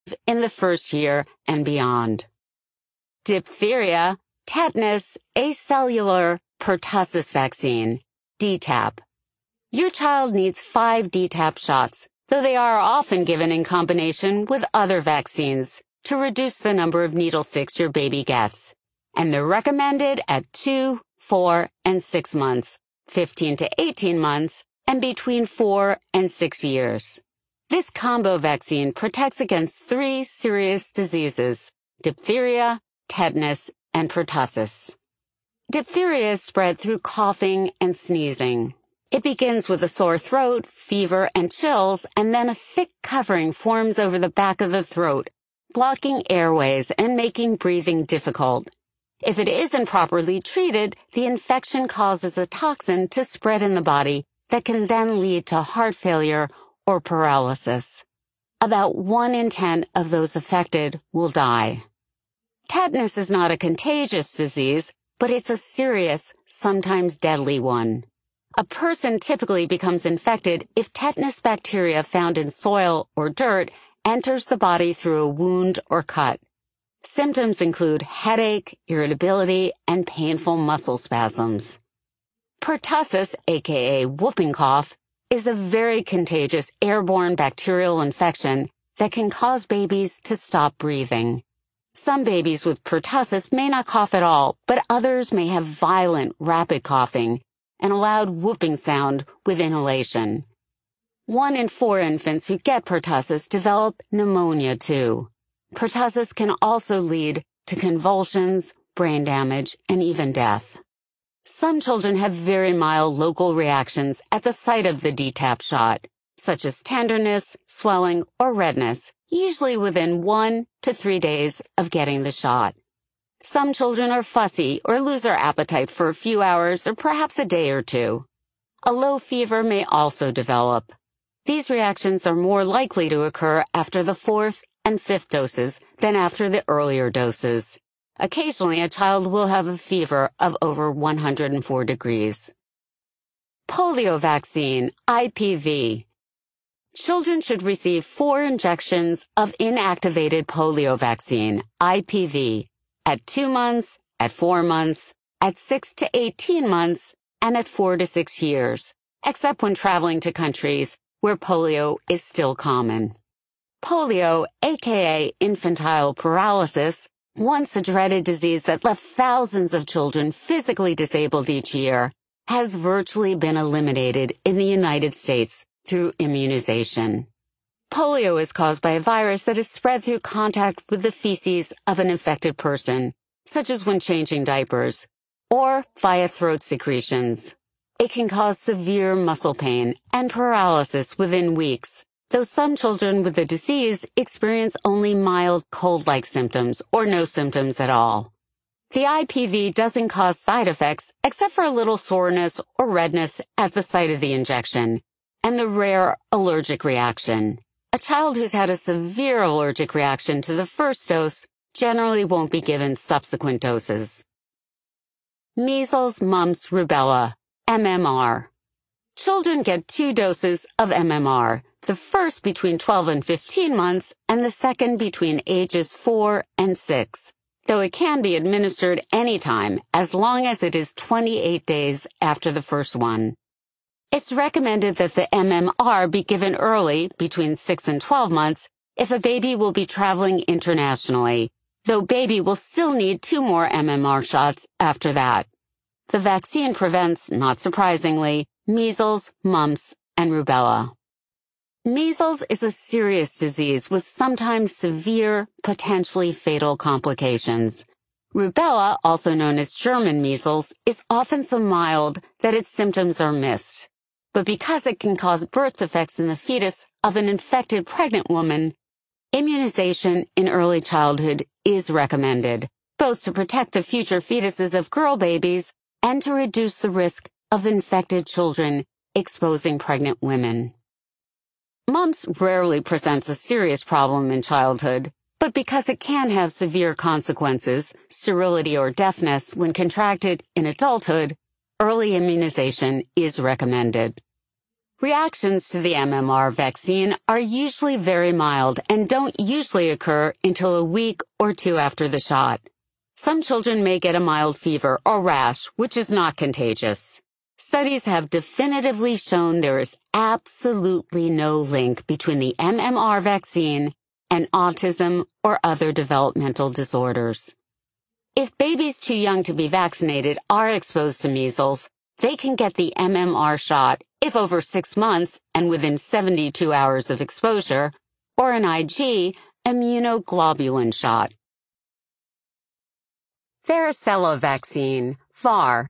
in the first year and beyond. Diphtheria, tetanus, acellular pertussis vaccine, DTaP. Your child needs 5 DTaP shots, though they are often given in combination with other vaccines to reduce the number of needle sticks your baby gets. And they're recommended at 2, 4, and 6 months, 15 to 18 months, and between 4 and 6 years. This combo vaccine protects against 3 serious diseases: diphtheria, tetanus, and pertussis. Diphtheria is spread through coughing and sneezing. It begins with a sore throat, fever, and chills, and then a thick covering forms over the back of the throat, blocking airways and making breathing difficult. If it isn't properly treated, the infection causes a toxin to spread in the body that can then lead to heart failure or paralysis. About 1 in 10 of those affected will die. Tetanus is not a contagious disease, but it's a serious, sometimes deadly one. A person typically becomes infected if tetanus bacteria found in soil or dirt enters the body through a wound or cut. Symptoms include headache, irritability, and painful muscle spasms. Pertussis, aka whooping cough, is a very contagious airborne bacterial infection that can cause babies to stop breathing. Some babies with pertussis may not cough at all, but others may have violent, rapid coughing and a loud whooping sound with inhalation. 1 in 4 infants who get pertussis develop pneumonia too. Pertussis can also lead to convulsions, brain damage, and even death. Some children have very mild local reactions at the site of the DTaP shot, such as tenderness, swelling, or redness, usually within 1 to 3 days of getting the shot. Some children are fussy or lose their appetite for a few hours or perhaps a day or 2. A low fever may also develop. These reactions are more likely to occur after the 4th and 5th doses than after the earlier doses. Occasionally, a child will have a fever of over 104 degrees. Polio vaccine, IPV. Children should receive 4 injections of inactivated polio vaccine, IPV, at 2 months, at 4 months, at 6 to 18 months, and at 4 to 6 years, except when traveling to countries where polio is still common. Polio, aka infantile paralysis, once a dreaded disease that left thousands of children physically disabled each year, has virtually been eliminated in the United States through immunization. Polio is caused by a virus that is spread through contact with the feces of an infected person, such as when changing diapers, or via throat secretions. It can cause severe muscle pain and paralysis within weeks, though some children with the disease experience only mild cold-like symptoms or no symptoms at all. The IPV doesn't cause side effects except for a little soreness or redness at the site of the injection, and the rare allergic reaction. A child who's had a severe allergic reaction to the first dose generally won't be given subsequent doses. Measles, mumps, rubella, MMR. Children get 2 doses of MMR, the first between 12 and 15 months and the second between ages 4 and 6, though it can be administered anytime as long as it is 28 days after the first one. It's recommended that the MMR be given early, between 6 and 12 months, if a baby will be traveling internationally, though baby will still need 2 more MMR shots after that. The vaccine prevents, not surprisingly, measles, mumps, and rubella. Measles is a serious disease with sometimes severe, potentially fatal complications. Rubella, also known as German measles, is often so mild that its symptoms are missed. But because it can cause birth defects in the fetus of an infected pregnant woman, immunization in early childhood is recommended, both to protect the future fetuses of girl babies and to reduce the risk of infected children exposing pregnant women. Mumps rarely presents a serious problem in childhood, but because it can have severe consequences, sterility or deafness when contracted in adulthood, early immunization is recommended. Reactions to the MMR vaccine are usually very mild and don't usually occur until a week or two after the shot. Some children may get a mild fever or rash, which is not contagious. Studies have definitively shown there is absolutely no link between the MMR vaccine and autism or other developmental disorders. If babies too young to be vaccinated are exposed to measles, they can get the MMR shot if over 6 months and within 72 hours of exposure, or an IG immunoglobulin shot. Varicella vaccine, VAR.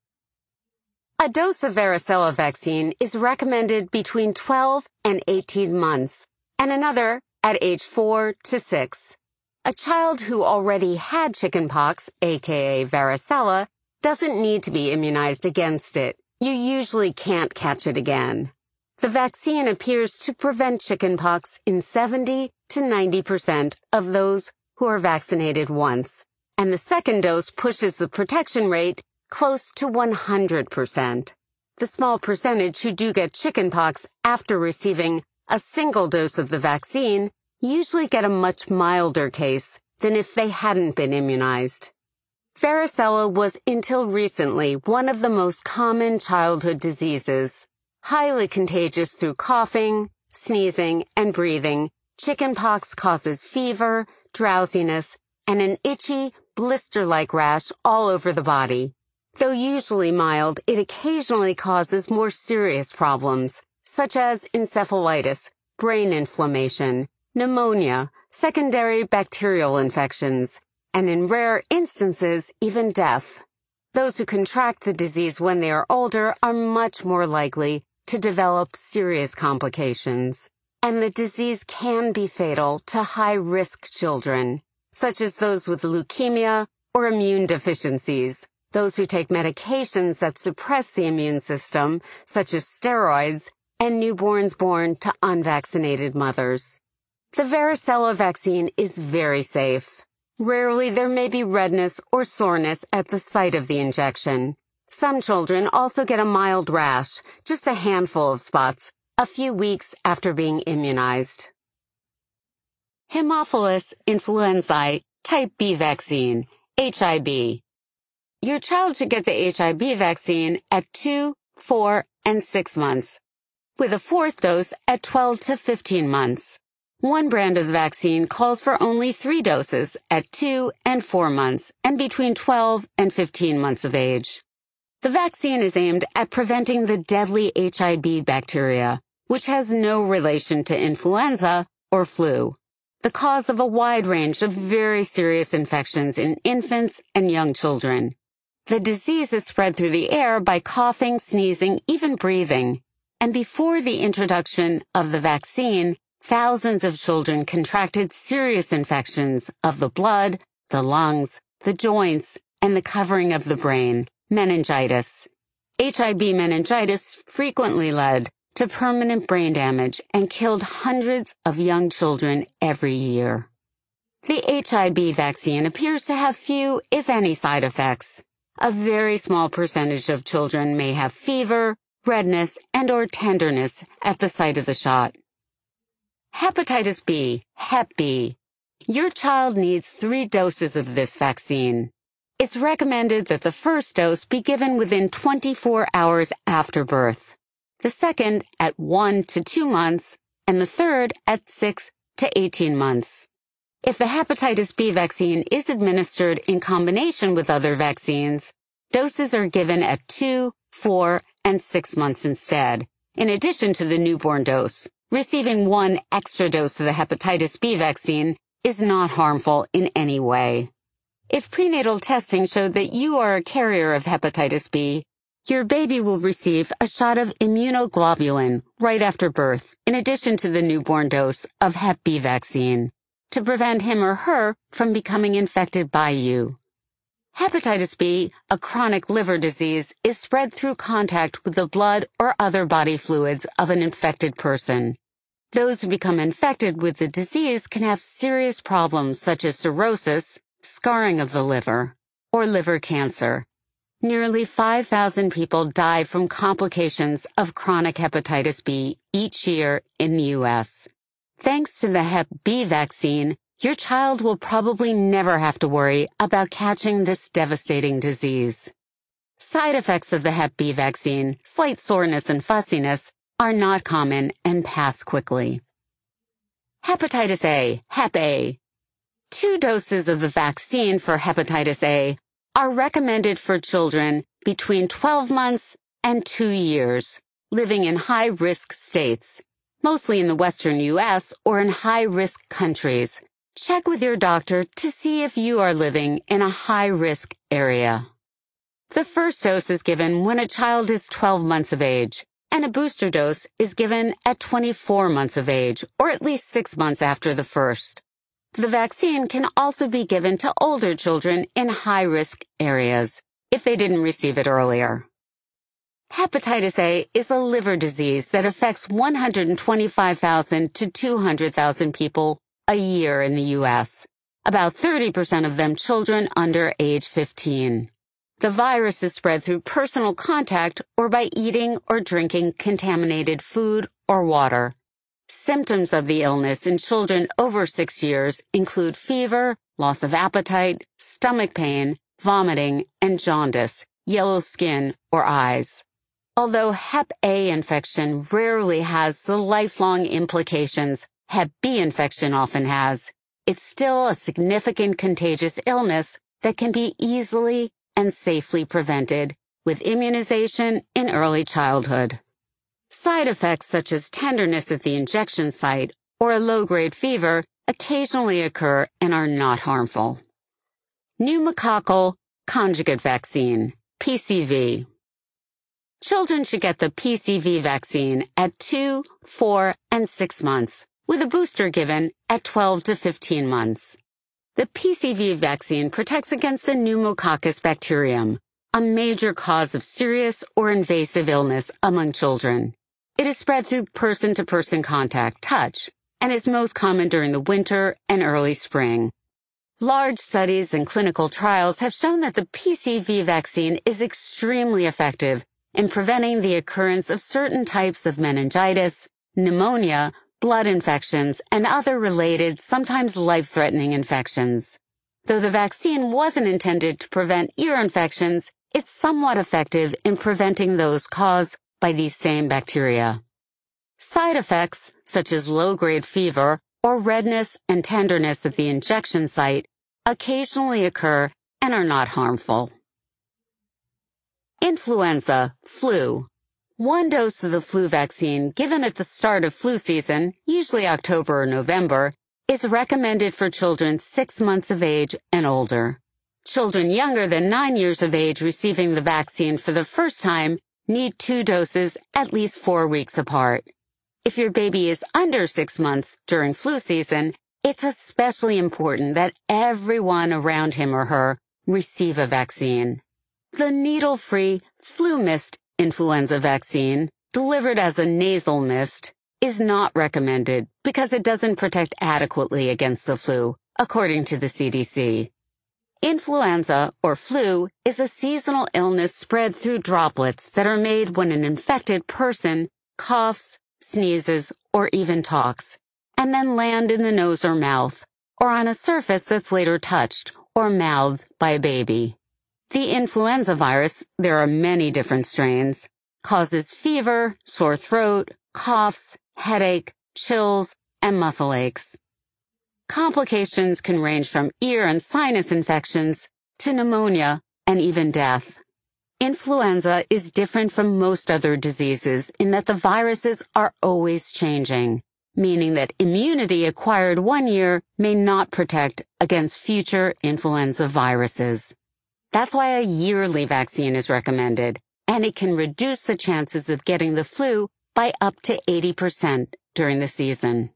A dose of varicella vaccine is recommended between 12 and 18 months, and another at age 4 to 6. A child who already had chickenpox, aka varicella, doesn't need to be immunized against it. You usually can't catch it again. The vaccine appears to prevent chickenpox in 70 to 90% of those who are vaccinated once, and the second dose pushes the protection rate close to 100%. The small percentage who do get chickenpox after receiving a single dose of the vaccine usually get a much milder case than if they hadn't been immunized. Varicella was until recently one of the most common childhood diseases. Highly contagious through coughing, sneezing, and breathing, chickenpox causes fever, drowsiness, and an itchy, blister-like rash all over the body. Though usually mild, it occasionally causes more serious problems, such as encephalitis, brain inflammation, pneumonia, secondary bacterial infections, and in rare instances, even death. Those who contract the disease when they are older are much more likely to develop serious complications, and the disease can be fatal to high-risk children, such as those with leukemia or immune deficiencies, those who take medications that suppress the immune system, such as steroids, and newborns born to unvaccinated mothers. The varicella vaccine is very safe. Rarely there may be redness or soreness at the site of the injection. Some children also get a mild rash, just a handful of spots, a few weeks after being immunized. Haemophilus influenzae type B vaccine, HIB. Your child should get the HIB vaccine at 2, 4, and 6 months, with a fourth dose at 12 to 15 months. One brand of the vaccine calls for only 3 doses at 2 and 4 months and between 12 and 15 months of age. The vaccine is aimed at preventing the deadly HIB bacteria, which has no relation to influenza or flu, the cause of a wide range of very serious infections in infants and young children. The disease is spread through the air by coughing, sneezing, even breathing. And before the introduction of the vaccine, thousands of children contracted serious infections of the blood, the lungs, the joints, and the covering of the brain, meningitis. HIB meningitis frequently led to permanent brain damage and killed hundreds of young children every year. The HIB vaccine appears to have few, if any, side effects. A very small percentage of children may have fever, redness, and/or tenderness at the site of the shot. Hepatitis B, Hep B. Your child needs 3 doses of this vaccine. It's recommended that the first dose be given within 24 hours after birth, the second at 1 to 2 months, and the third at 6 to 18 months. If the hepatitis B vaccine is administered in combination with other vaccines, doses are given at 2, 4, and 6 months instead, in addition to the newborn dose. Receiving 1 extra dose of the hepatitis B vaccine is not harmful in any way. If prenatal testing showed that you are a carrier of hepatitis B, your baby will receive a shot of immunoglobulin right after birth, in addition to the newborn dose of Hep B vaccine, to prevent him or her from becoming infected by you. Hepatitis B, a chronic liver disease, is spread through contact with the blood or other body fluids of an infected person. Those who become infected with the disease can have serious problems such as cirrhosis, scarring of the liver, or liver cancer. Nearly 5,000 people die from complications of chronic hepatitis B each year in the U.S. Thanks to the Hep B vaccine, your child will probably never have to worry about catching this devastating disease. Side effects of the Hep B vaccine, slight soreness and fussiness, are not common and pass quickly. Hepatitis A, Hep A. 2 doses of the vaccine for hepatitis A are recommended for children between 12 months and 2 years, living in high-risk states, mostly in the western U.S. or in high-risk countries. Check with your doctor to see if you are living in a high-risk area. The first dose is given when a child is 12 months of age, and a booster dose is given at 24 months of age, or at least 6 months after the first. The vaccine can also be given to older children in high-risk areas if they didn't receive it earlier. Hepatitis A is a liver disease that affects 125,000 to 200,000 people a year in the U.S., about 30% of them children under age 15. The virus is spread through personal contact or by eating or drinking contaminated food or water. Symptoms of the illness in children over 6 years include fever, loss of appetite, stomach pain, vomiting, and jaundice, yellow skin, or eyes. Although Hep A infection rarely has the lifelong implications Hep B infection often has, it's still a significant contagious illness that can be easily and safely prevented with immunization in early childhood. Side effects such as tenderness at the injection site or a low-grade fever occasionally occur and are not harmful. Pneumococcal conjugate vaccine, PCV. Children should get the PCV vaccine at 2, 4, and 6 months, with a booster given at 12 to 15 months. The PCV vaccine protects against the pneumococcus bacterium, a major cause of serious or invasive illness among children. It is spread through person-to-person contact, touch, and is most common during the winter and early spring. Large studies and clinical trials have shown that the PCV vaccine is extremely effective in preventing the occurrence of certain types of meningitis, pneumonia, blood infections, and other related, sometimes life-threatening infections. Though the vaccine wasn't intended to prevent ear infections, it's somewhat effective in preventing those caused by these same bacteria. Side effects, such as low-grade fever or redness and tenderness at the injection site, occasionally occur and are not harmful. Influenza, flu. 1 dose of the flu vaccine given at the start of flu season, usually October or November, is recommended for children 6 months of age and older. Children younger than 9 years of age receiving the vaccine for the first time need 2 doses at least 4 weeks apart. If your baby is under 6 months during flu season, it's especially important that everyone around him or her receive a vaccine. The needle-free FluMist influenza vaccine, delivered as a nasal mist, is not recommended because it doesn't protect adequately against the flu, according to the CDC. Influenza, or flu, is a seasonal illness spread through droplets that are made when an infected person coughs, sneezes, or even talks, and then land in the nose or mouth, or on a surface that's later touched or mouthed by a baby. The influenza virus, there are many different strains, causes fever, sore throat, coughs, headache, chills, and muscle aches. Complications can range from ear and sinus infections to pneumonia and even death. Influenza is different from most other diseases in that the viruses are always changing, meaning that immunity acquired 1 year may not protect against future influenza viruses. That's why a yearly vaccine is recommended, and it can reduce the chances of getting the flu by up to 80% during the season.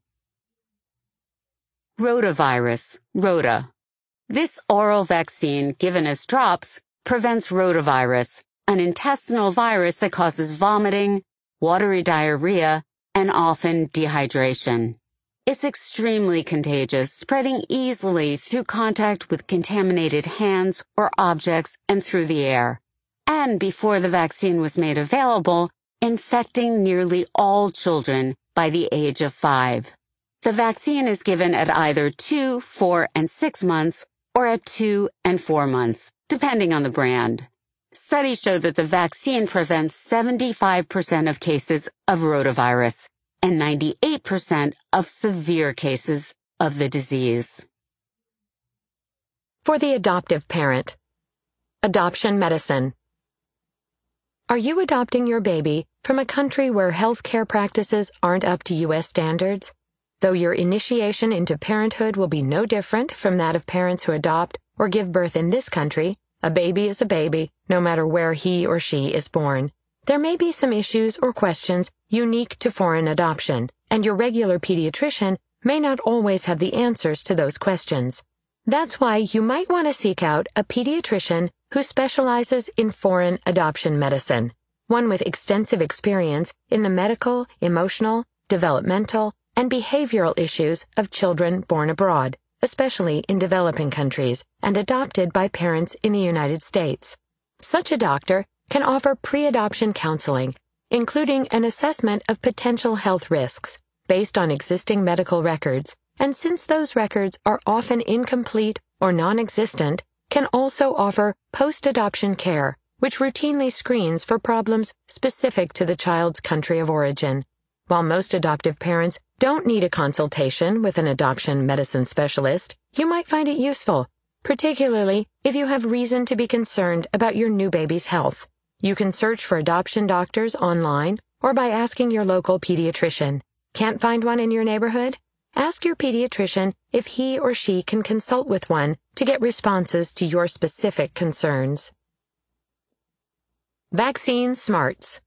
Rotavirus, Rota. This oral vaccine given as drops prevents rotavirus, an intestinal virus that causes vomiting, watery diarrhea, and often dehydration. It's extremely contagious, spreading easily through contact with contaminated hands or objects and through the air. and before the vaccine was made available, infecting nearly all children by the age of 5. The vaccine is given at either 2, 4, and 6 months or at 2 and 4 months, depending on the brand. Studies show that the vaccine prevents 75% of cases of rotavirus and 98% of severe cases of the disease. For the adoptive parent. Adoption medicine. Are you adopting your baby from a country where healthcare practices aren't up to U.S. standards? Though your initiation into parenthood will be no different from that of parents who adopt or give birth in this country, a baby is a baby, no matter where he or she is born. There may be some issues or questions unique to foreign adoption, and your regular pediatrician may not always have the answers to those questions. That's why you might want to seek out a pediatrician who specializes in foreign adoption medicine, one with extensive experience in the medical, emotional, developmental, and behavioral issues of children born abroad, especially in developing countries, and adopted by parents in the United States. Such a doctor can offer pre-adoption counseling, including an assessment of potential health risks based on existing medical records, and since those records are often incomplete or non-existent, can also offer post-adoption care, which routinely screens for problems specific to the child's country of origin. While most adoptive parents don't need a consultation with an adoption medicine specialist, you might find it useful, particularly if you have reason to be concerned about your new baby's health. You can search for adoption doctors online or by asking your local pediatrician. Can't find one in your neighborhood? Ask your pediatrician if he or she can consult with one to get responses to your specific concerns. Vaccine smarts.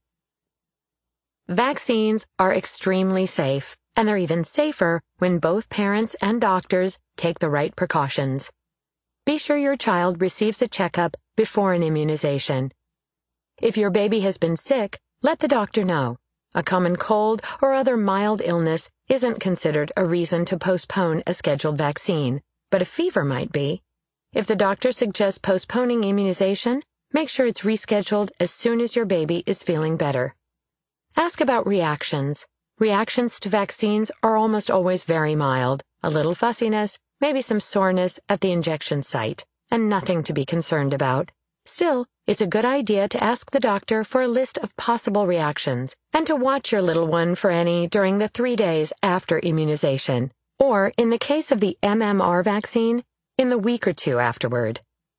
Vaccines are extremely safe, and they're even safer when both parents and doctors take the right precautions. Be sure your child receives a checkup before an immunization. If your baby has been sick, let the doctor know. A common cold or other mild illness isn't considered a reason to postpone a scheduled vaccine, but a fever might be. If the doctor suggests postponing immunization, make sure it's rescheduled as soon as your baby is feeling better. Ask about reactions. Reactions to vaccines are almost always very mild, a little fussiness, maybe some soreness at the injection site, and nothing to be concerned about. Still, it's a good idea to ask the doctor for a list of possible reactions and to watch your little one for any during the 3 days after immunization, or, in the case of the MMR vaccine, in the week or 2 afterward.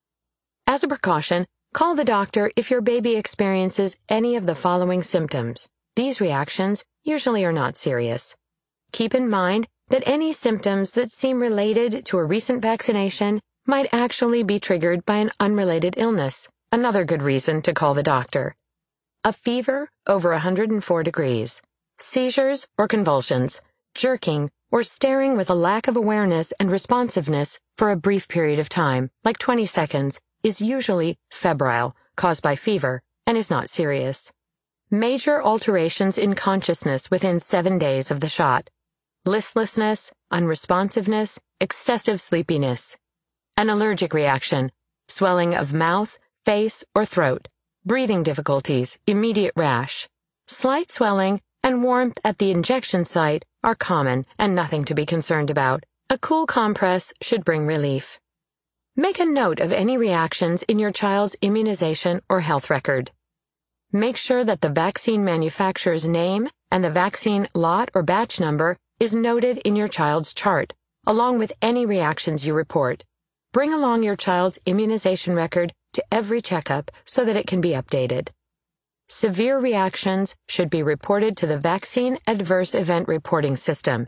As a precaution, call the doctor if your baby experiences any of the following symptoms. These reactions usually are not serious. Keep in mind that any symptoms that seem related to a recent vaccination might actually be triggered by an unrelated illness, another good reason to call the doctor. A fever over 104 degrees, seizures or convulsions, jerking, or staring with a lack of awareness and responsiveness for a brief period of time, like 20 seconds, is usually febrile, caused by fever, and is not serious. Major alterations in consciousness within 7 days of the shot. Listlessness, unresponsiveness, excessive sleepiness. An allergic reaction, swelling of mouth, face, or throat, breathing difficulties, immediate rash. Slight swelling and warmth at the injection site are common and nothing to be concerned about. A cool compress should bring relief. Make a note of any reactions in your child's immunization or health record. Make sure that the vaccine manufacturer's name and the vaccine lot or batch number is noted in your child's chart, along with any reactions you report. Bring along your child's immunization record to every checkup so that it can be updated. Severe reactions should be reported to the Vaccine Adverse Event Reporting System,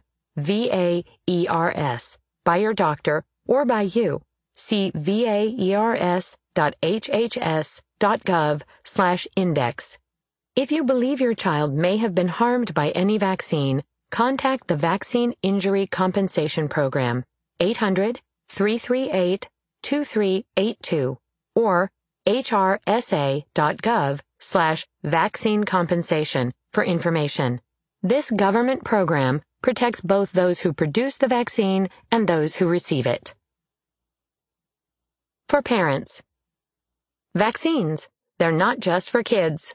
VAERS, by your doctor or by you. See vaers.hhs.gov/index. If you believe your child may have been harmed by any vaccine, contact the Vaccine Injury Compensation Program, 800-338-2382, or hrsa.gov/vaccine compensation for information. This government program protects both those who produce the vaccine and those who receive it. For parents. Vaccines. They're not just for kids.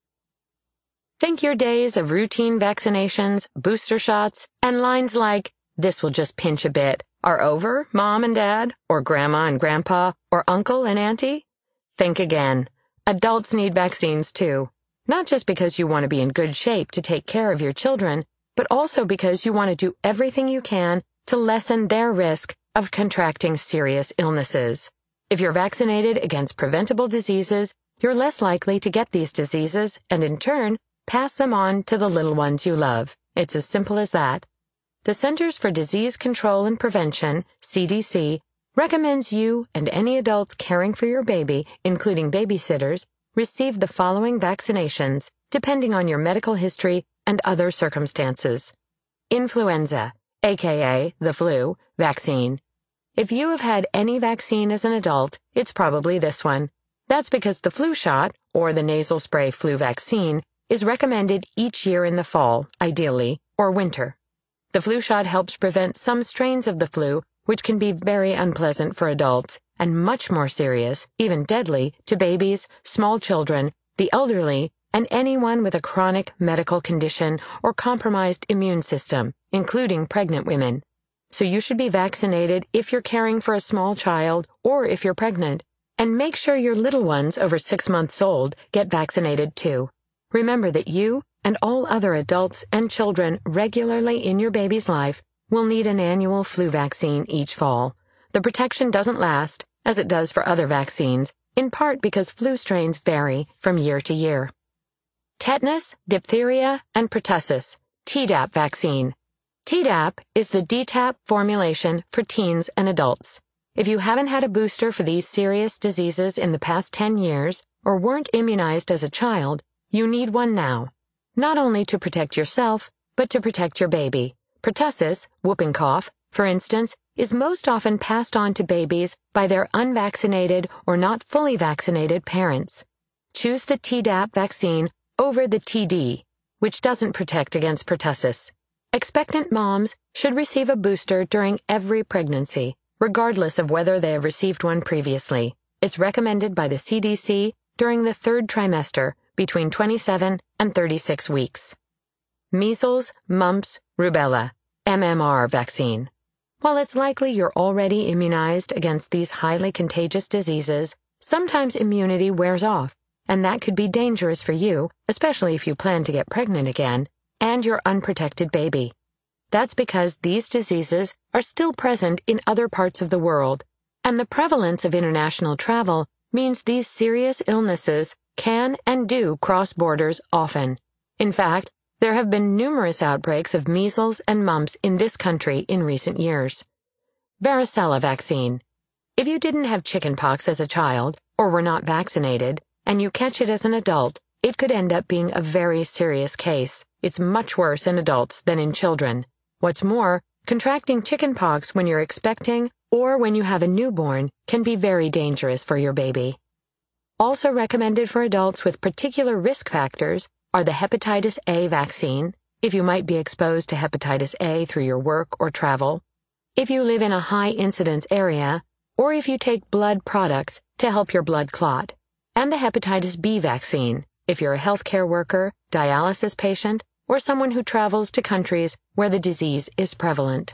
Think your days of routine vaccinations, booster shots, and lines like, "This will just pinch a bit," are over, Mom and Dad, or Grandma and Grandpa, or Uncle and Auntie? Think again. Adults need vaccines too. Not just because you want to be in good shape to take care of your children, but also because you want to do everything you can to lessen their risk of contracting serious illnesses. If you're vaccinated against preventable diseases, you're less likely to get these diseases and, in turn, pass them on to the little ones you love. It's as simple as that. The Centers for Disease Control and Prevention, CDC, recommends you and any adults caring for your baby, including babysitters, receive the following vaccinations, depending on your medical history and other circumstances. Influenza, aka the flu, vaccine. If you have had any vaccine as an adult, it's probably this one. That's because the flu shot, or the nasal spray flu vaccine, is recommended each year in the fall, ideally, or winter. The flu shot helps prevent some strains of the flu, which can be very unpleasant for adults and much more serious, even deadly, to babies, small children, the elderly, and anyone with a chronic medical condition or compromised immune system, including pregnant women. So you should be vaccinated if you're caring for a small child or if you're pregnant. And make sure your little ones over 6 months old get vaccinated too. Remember that you and all other adults and children regularly in your baby's life will need an annual flu vaccine each fall. The protection doesn't last, as it does for other vaccines, in part because flu strains vary from year to year. Tetanus, diphtheria, and pertussis, Tdap vaccine. Tdap is the DTaP formulation for teens and adults. If you haven't had a booster for these serious diseases in the past 10 years or weren't immunized as a child, you need one now. Not only to protect yourself, but to protect your baby. Pertussis, whooping cough, for instance, is most often passed on to babies by their unvaccinated or not fully vaccinated parents. Choose the Tdap vaccine over the TD, which doesn't protect against pertussis. Expectant moms should receive a booster during every pregnancy, regardless of whether they have received one previously. It's recommended by the CDC during the 3rd trimester, between 27 and 36 weeks. Measles, mumps, rubella, MMR vaccine. While it's likely you're already immunized against these highly contagious diseases, sometimes immunity wears off, and that could be dangerous for you, especially if you plan to get pregnant again, and your unprotected baby. That's because these diseases are still present in other parts of the world, and the prevalence of international travel means these serious illnesses can and do cross borders often. In fact, there have been numerous outbreaks of measles and mumps in this country in recent years. Varicella vaccine. If you didn't have chickenpox as a child or were not vaccinated, and you catch it as an adult, it could end up being a very serious case. It's much worse in adults than in children. What's more, contracting chickenpox when you're expecting or when you have a newborn can be very dangerous for your baby. Also recommended for adults with particular risk factors are the hepatitis A vaccine, if you might be exposed to hepatitis A through your work or travel, if you live in a high-incidence area, or if you take blood products to help your blood clot, and the hepatitis B vaccine, if you're a healthcare worker, dialysis patient, or someone who travels to countries where the disease is prevalent.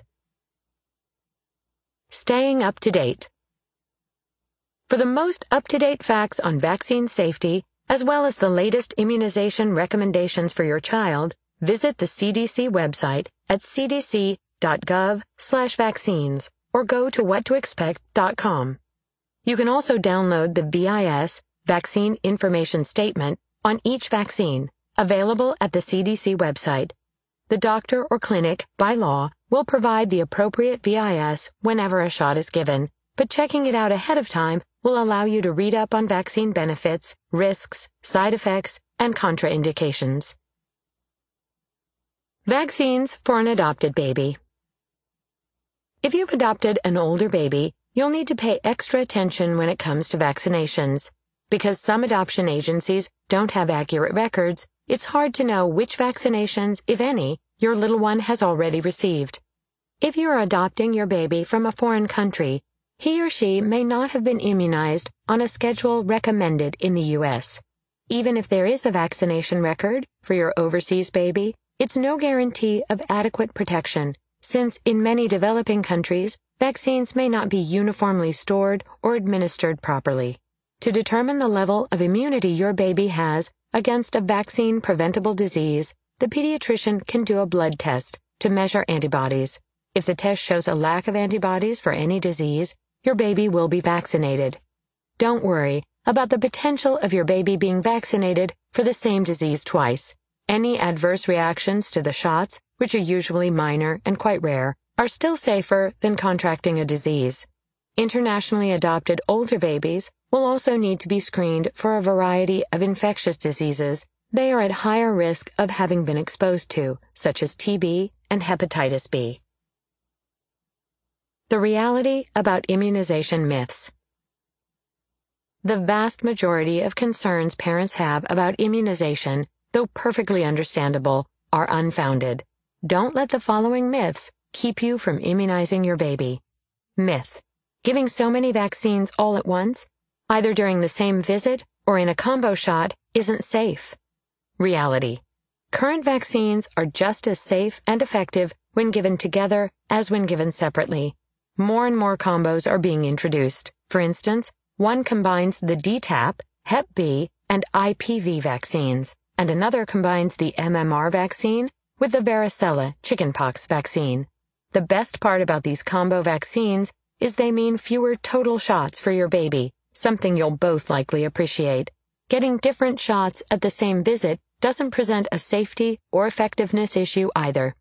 Staying up to date. For the most up-to-date facts on vaccine safety, as well as the latest immunization recommendations for your child, visit the CDC website at cdc.gov/vaccines or go to whattoexpect.com. You can also download the VIS, Vaccine Information Statement, on each vaccine, available at the CDC website. The doctor or clinic, by law, will provide the appropriate VIS whenever a shot is given, but checking it out ahead of time will allow you to read up on vaccine benefits, risks, side effects, and contraindications. Vaccines for an adopted baby. If you've adopted an older baby, you'll need to pay extra attention when it comes to vaccinations. Because some adoption agencies don't have accurate records, it's hard to know which vaccinations, if any, your little one has already received. If you are adopting your baby from a foreign country, He or she may not have been immunized on a schedule recommended in the U.S. Even if there is a vaccination record for your overseas baby, it's no guarantee of adequate protection, since in many developing countries, vaccines may not be uniformly stored or administered properly. To determine the level of immunity your baby has against a vaccine-preventable disease, the pediatrician can do a blood test to measure antibodies. If the test shows a lack of antibodies for any disease, your baby will be vaccinated. Don't worry about the potential of your baby being vaccinated for the same disease twice. Any adverse reactions to the shots, which are usually minor and quite rare, are still safer than contracting a disease. Internationally adopted older babies will also need to be screened for a variety of infectious diseases they are at higher risk of having been exposed to, such as TB and hepatitis B. The reality about immunization myths. The vast majority of concerns parents have about immunization, though perfectly understandable, are unfounded. Don't let the following myths keep you from immunizing your baby. Myth: giving so many vaccines all at once, either during the same visit or in a combo shot, isn't safe. Reality: current vaccines are just as safe and effective when given together as when given separately. More and more combos are being introduced. For instance, one combines the DTaP, Hep B, and IPV vaccines, and another combines the MMR vaccine with the varicella chickenpox vaccine. The best part about these combo vaccines is they mean fewer total shots for your baby, something you'll both likely appreciate. Getting different shots at the same visit doesn't present a safety or effectiveness issue either.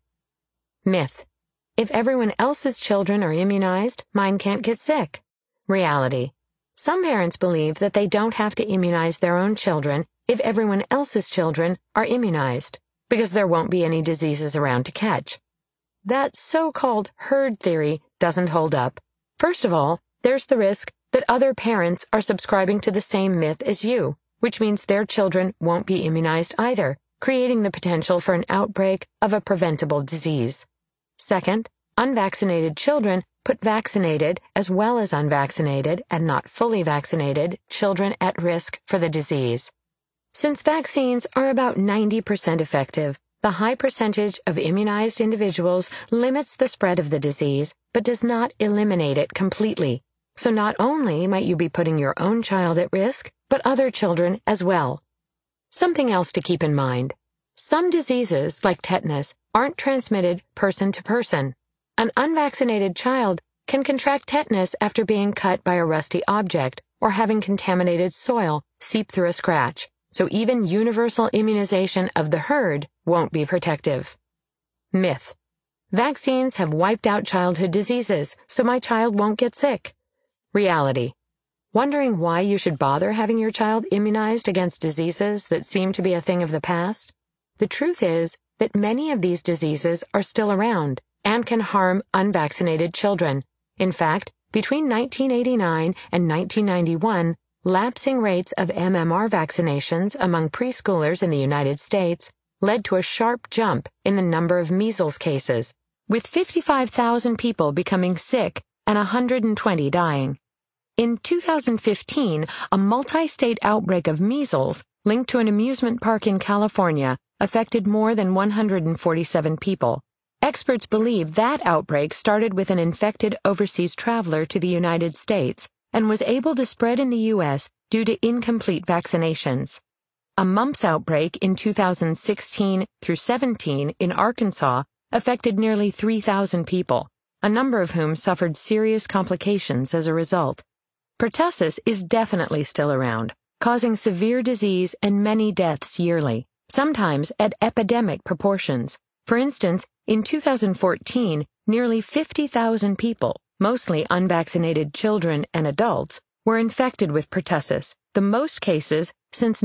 Myth: if everyone else's children are immunized, mine can't get sick. Reality: some parents believe that they don't have to immunize their own children if everyone else's children are immunized, because there won't be any diseases around to catch. That so-called herd theory doesn't hold up. First of all, there's the risk that other parents are subscribing to the same myth as you, which means their children won't be immunized either, creating the potential for an outbreak of a preventable disease. Second, unvaccinated children put vaccinated as well as unvaccinated and not fully vaccinated children at risk for the disease. Since vaccines are about 90% effective, the high percentage of immunized individuals limits the spread of the disease, but does not eliminate it completely. So not only might you be putting your own child at risk, but other children as well. Something else to keep in mind: some diseases, like tetanus, aren't transmitted person to person. An unvaccinated child can contract tetanus after being cut by a rusty object or having contaminated soil seep through a scratch, so even universal immunization of the herd won't be protective. Myth: vaccines have wiped out childhood diseases, so my child won't get sick. Reality: wondering why you should bother having your child immunized against diseases that seem to be a thing of the past? The truth is that many of these diseases are still around and can harm unvaccinated children. In fact, between 1989 and 1991, lapsing rates of MMR vaccinations among preschoolers in the United States led to a sharp jump in the number of measles cases, with 55,000 people becoming sick and 120 dying. In 2015, a multi-state outbreak of measles linked to an amusement park in California affected more than 147 people. Experts believe that outbreak started with an infected overseas traveler to the United States and was able to spread in the U.S. due to incomplete vaccinations. A mumps outbreak in 2016 through 17 in Arkansas affected nearly 3,000 people, a number of whom suffered serious complications as a result. Pertussis is definitely still around, causing severe disease and many deaths yearly, sometimes at epidemic proportions. For instance, in 2014, nearly 50,000 people, mostly unvaccinated children and adults, were infected with pertussis, the most cases since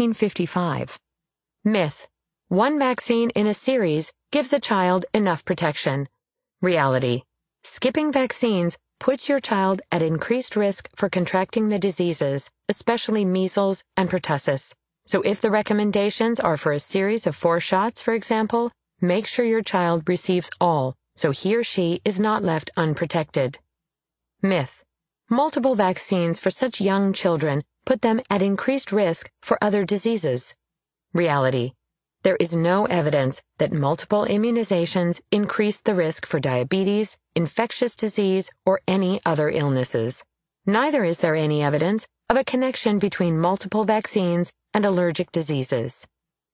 1955. Myth: one vaccine in a series gives a child enough protection. Reality: skipping vaccines puts your child at increased risk for contracting the diseases, especially measles and pertussis. So if the recommendations are for a series of 4 shots, for example, make sure your child receives all, so he or she is not left unprotected. Myth: multiple vaccines for such young children put them at increased risk for other diseases. Reality: there is no evidence that multiple immunizations increase the risk for diabetes, infectious disease, or any other illnesses. Neither is there any evidence of a connection between multiple vaccines and allergic diseases.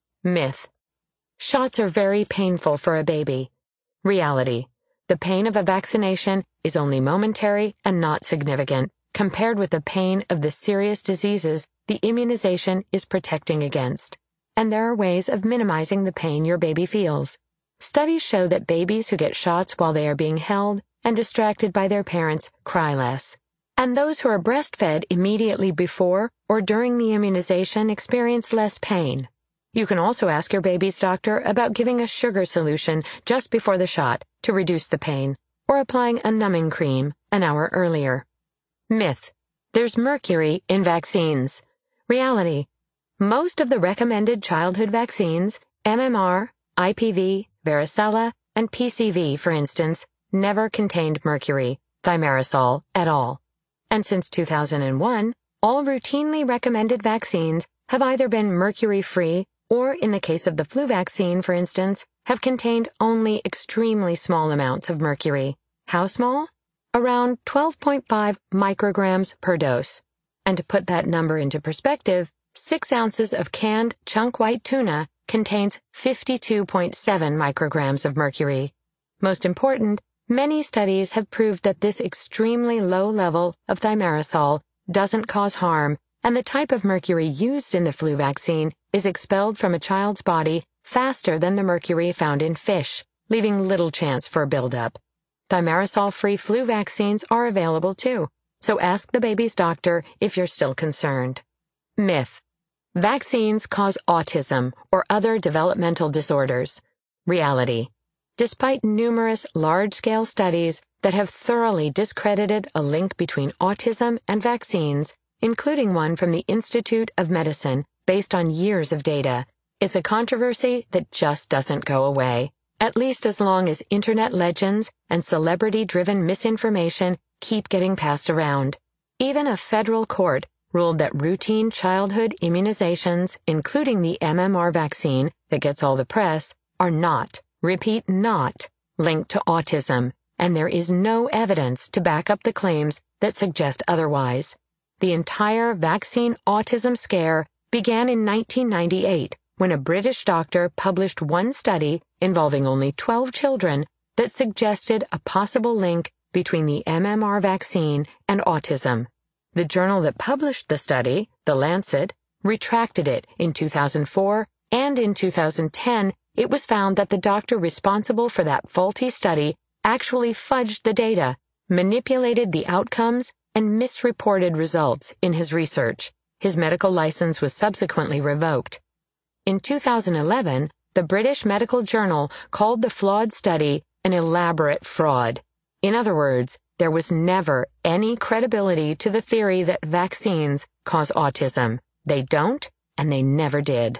Myth: shots are very painful for a baby. Reality: the pain of a vaccination is only momentary and not significant compared with the pain of the serious diseases the immunization is protecting against. And there are ways of minimizing the pain your baby feels. Studies show that babies who get shots while they are being held and distracted by their parents cry less. And those who are breastfed immediately before or during the immunization experience less pain. You can also ask your baby's doctor about giving a sugar solution just before the shot to reduce the pain, or applying a numbing cream an hour earlier. Myth: there's mercury in vaccines. Reality: most of the recommended childhood vaccines, MMR, IPV, varicella, and PCV, for instance, never contained mercury, thimerosal, at all. And since 2001, all routinely recommended vaccines have either been mercury-free or, in the case of the flu vaccine, for instance, have contained only extremely small amounts of mercury. How small? Around 12.5 micrograms per dose. And to put that number into perspective, 6 ounces of canned chunk white tuna contains 52.7 micrograms of mercury. Most important, many studies have proved that this extremely low level of thimerosal doesn't cause harm, and the type of mercury used in the flu vaccine is expelled from a child's body faster than the mercury found in fish, leaving little chance for a buildup. Thimerosal-free flu vaccines are available too, so ask the baby's doctor if you're still concerned. Myth: vaccines cause autism or other developmental disorders. Reality: despite numerous large-scale studies that have thoroughly discredited a link between autism and vaccines, including one from the Institute of Medicine based on years of data, it's a controversy that just doesn't go away, at least as long as internet legends and celebrity-driven misinformation keep getting passed around. Even a federal court ruled that routine childhood immunizations, including the MMR vaccine that gets all the press, are not, repeat, not, linked to autism, and there is no evidence to back up the claims that suggest otherwise. The entire vaccine autism scare began in 1998 when a British doctor published one study involving only 12 children that suggested a possible link between the MMR vaccine and autism. The journal that published the study, The Lancet, retracted it in 2004, and in 2010 it was found that the doctor responsible for that faulty study actually fudged the data, manipulated the outcomes, and misreported results in his research. His medical license was subsequently revoked. In 2011, the British Medical Journal called the flawed study an elaborate fraud. In other words, there was never any credibility to the theory that vaccines cause autism. They don't, and they never did.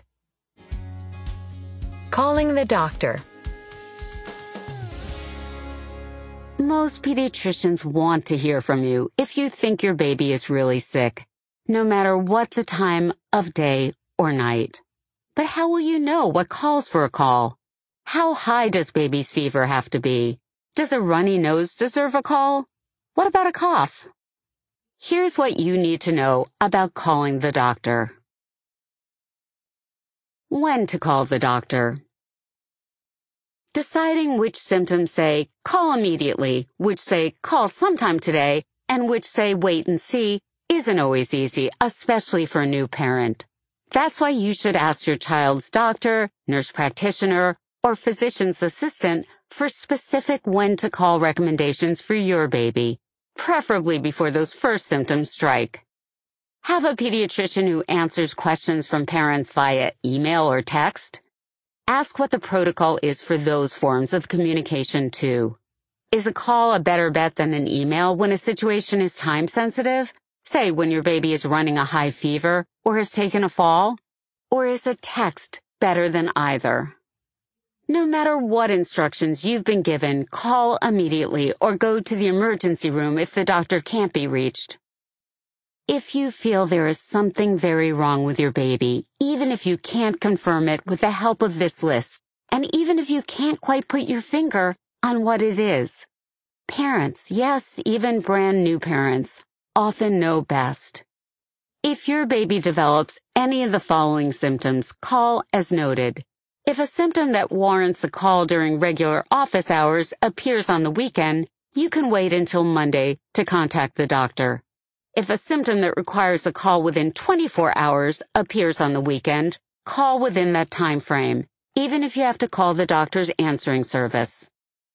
Calling the doctor. Most pediatricians want to hear from you if you think your baby is really sick, no matter what the time of day or night. But how will you know what calls for a call? How high does baby's fever have to be? Does a runny nose deserve a call? What about a cough? Here's what you need to know about calling the doctor. When to call the doctor. Deciding which symptoms say, call immediately, which say, call sometime today, and which say, wait and see, isn't always easy, especially for a new parent. That's why you should ask your child's doctor, nurse practitioner, or physician's assistant for specific when-to-call recommendations for your baby, preferably before those first symptoms strike. Have a pediatrician who answers questions from parents via email or text. Ask what the protocol is for those forms of communication, too. Is a call a better bet than an email when a situation is time-sensitive? Say when your baby is running a high fever or has taken a fall? Or is a text better than either? No matter what instructions you've been given, call immediately or go to the emergency room if the doctor can't be reached. If you feel there is something very wrong with your baby, even if you can't confirm it with the help of this list, and even if you can't quite put your finger on what it is, parents, yes, even brand new parents, often know best. If your baby develops any of the following symptoms, call as noted. If a symptom that warrants a call during regular office hours appears on the weekend, you can wait until Monday to contact the doctor. If a symptom that requires a call within 24 hours appears on the weekend, call within that time frame, even if you have to call the doctor's answering service.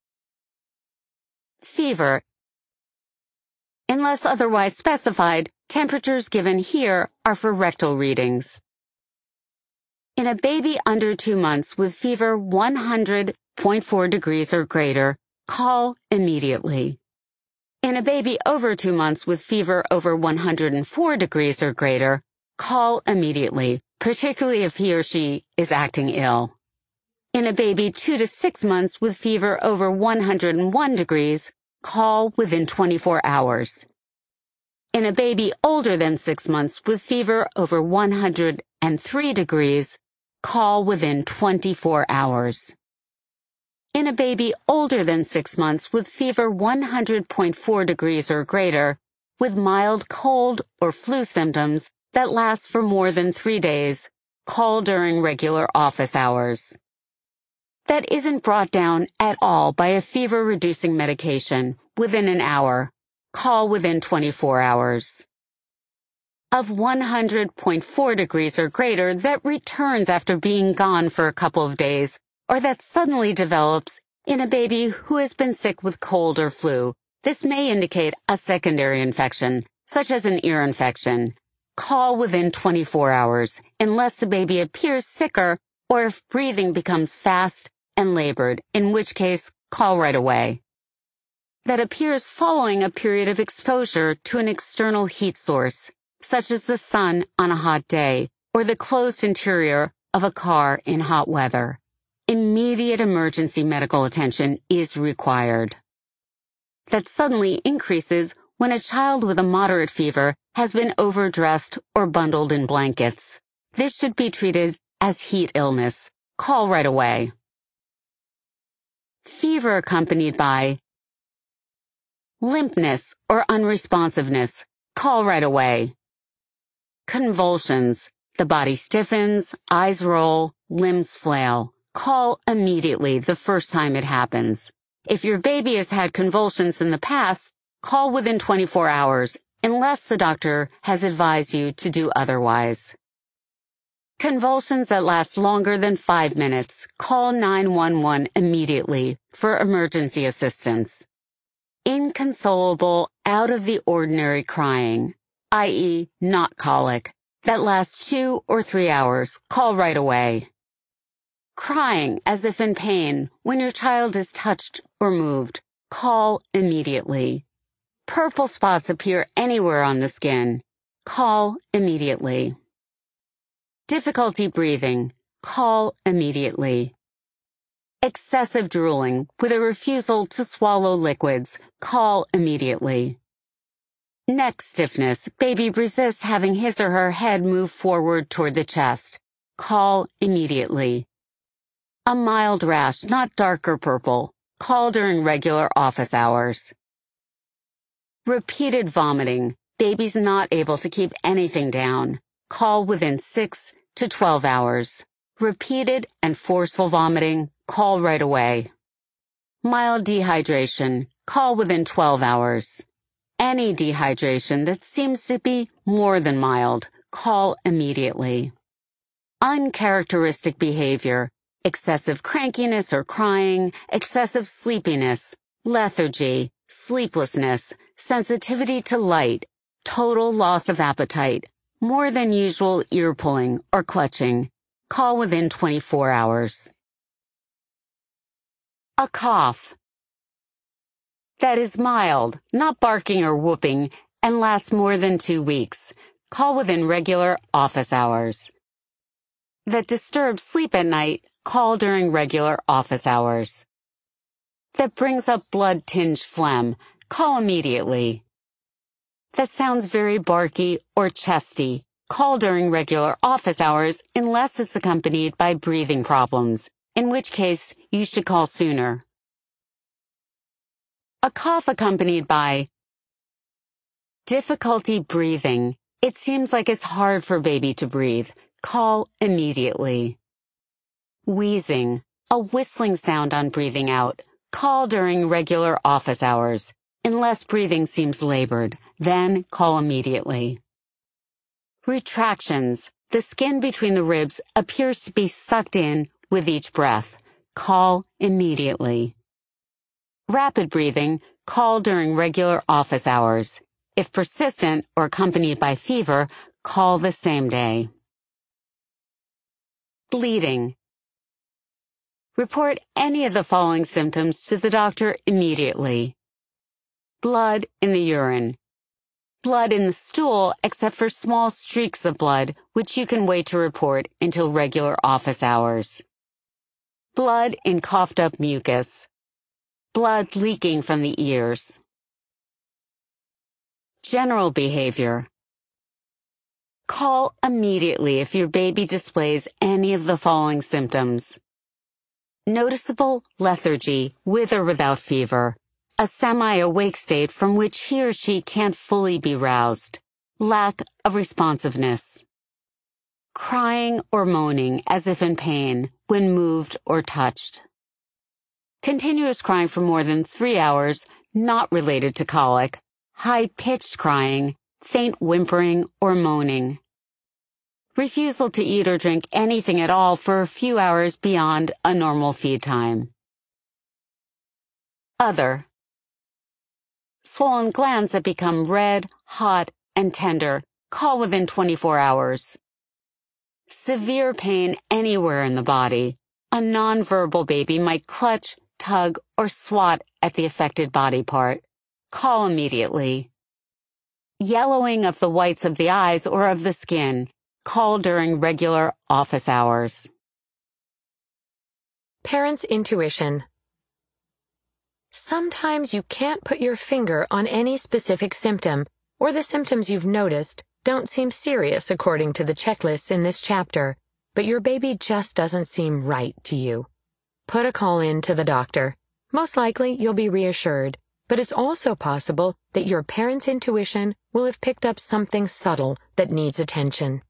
Fever. Unless otherwise specified, temperatures given here are for rectal readings. In a baby under 2 months with fever 100.4 degrees or greater, call immediately. In a baby over 2 months with fever over 104 degrees or greater, call immediately, particularly if he or she is acting ill. In a baby 2 to 6 months with fever over 101 degrees, call within 24 hours. In a baby older than 6 months with fever over 103 degrees, call within 24 hours. In a baby older than 6 months with fever 100.4 degrees or greater, with mild cold or flu symptoms that last for more than 3 days, call during regular office hours. That isn't brought down at all by a fever-reducing medication within an hour, call within 24 hours. Of 100.4 degrees or greater that returns after being gone for a couple of days, or that suddenly develops in a baby who has been sick with cold or flu, this may indicate a secondary infection, such as an ear infection. Call within 24 hours, unless the baby appears sicker or if breathing becomes fast and labored, in which case, call right away. That appears following a period of exposure to an external heat source, such as the sun on a hot day or the closed interior of a car in hot weather. Immediate emergency medical attention is required. That suddenly increases when a child with a moderate fever has been overdressed or bundled in blankets. This should be treated as heat illness. Call right away. Fever accompanied by limpness or unresponsiveness. Call right away. Convulsions. The body stiffens, eyes roll, limbs flail. Call immediately the first time it happens. If your baby has had convulsions in the past, call within 24 hours, unless the doctor has advised you to do otherwise. Convulsions that last longer than 5 minutes, call 911 immediately for emergency assistance. Inconsolable, out-of-the-ordinary crying, i.e. not colic, that lasts 2 or 3 hours, call right away. Crying as if in pain when your child is touched or moved, call immediately. Purple spots appear anywhere on the skin, call immediately. Difficulty breathing, call immediately. Excessive drooling with a refusal to swallow liquids, call immediately. Neck stiffness, baby resists having his or her head move forward toward the chest, call immediately. A mild rash, not dark or purple, call during regular office hours. Repeated vomiting, baby's not able to keep anything down, call within 6 to 12 hours. Repeated and forceful vomiting, call right away. Mild dehydration, call within 12 hours. Any dehydration that seems to be more than mild, call immediately. Uncharacteristic behavior, excessive crankiness or crying, excessive sleepiness, lethargy, sleeplessness, sensitivity to light, total loss of appetite, more than usual ear pulling or clutching, call within 24 hours. A cough that is mild, not barking or whooping, and lasts more than 2 weeks, call within regular office hours. That disturbs sleep at night, call during regular office hours. That brings up blood-tinged phlegm, call immediately. That sounds very barky or chesty, call during regular office hours unless it's accompanied by breathing problems, in which case you should call sooner. A cough accompanied by difficulty breathing. It seems like it's hard for baby to breathe. Call immediately. Wheezing, a whistling sound on breathing out. Call during regular office hours. Unless breathing seems labored, then call immediately. Retractions, the skin between the ribs appears to be sucked in with each breath. Call immediately. Rapid breathing, call during regular office hours. If persistent or accompanied by fever, call the same day. Bleeding. Report any of the following symptoms to the doctor immediately. Blood in the urine. Blood in the stool except for small streaks of blood, which you can wait to report until regular office hours. Blood in coughed up mucus. Blood leaking from the ears. General behavior. Call immediately if your baby displays any of the following symptoms. Noticeable lethargy, with or without fever. A semi-awake state from which he or she can't fully be roused. Lack of responsiveness. Crying or moaning as if in pain when moved or touched. Continuous crying for more than 3 hours, not related to colic. High-pitched crying, faint whimpering or moaning. Refusal to eat or drink anything at all for a few hours beyond a normal feed time. Other. Swollen glands that become red, hot, and tender. Call within 24 hours. Severe pain anywhere in the body. A nonverbal baby might clutch, tug, or swat at the affected body part. Call immediately. Yellowing of the whites of the eyes or of the skin. Call during regular office hours. Parents' intuition. Sometimes you can't put your finger on any specific symptom, or the symptoms you've noticed don't seem serious according to the checklists in this chapter, but your baby just doesn't seem right to you. Put a call in to the doctor. Most likely you'll be reassured, but it's also possible that your parent's intuition will have picked up something subtle that needs attention.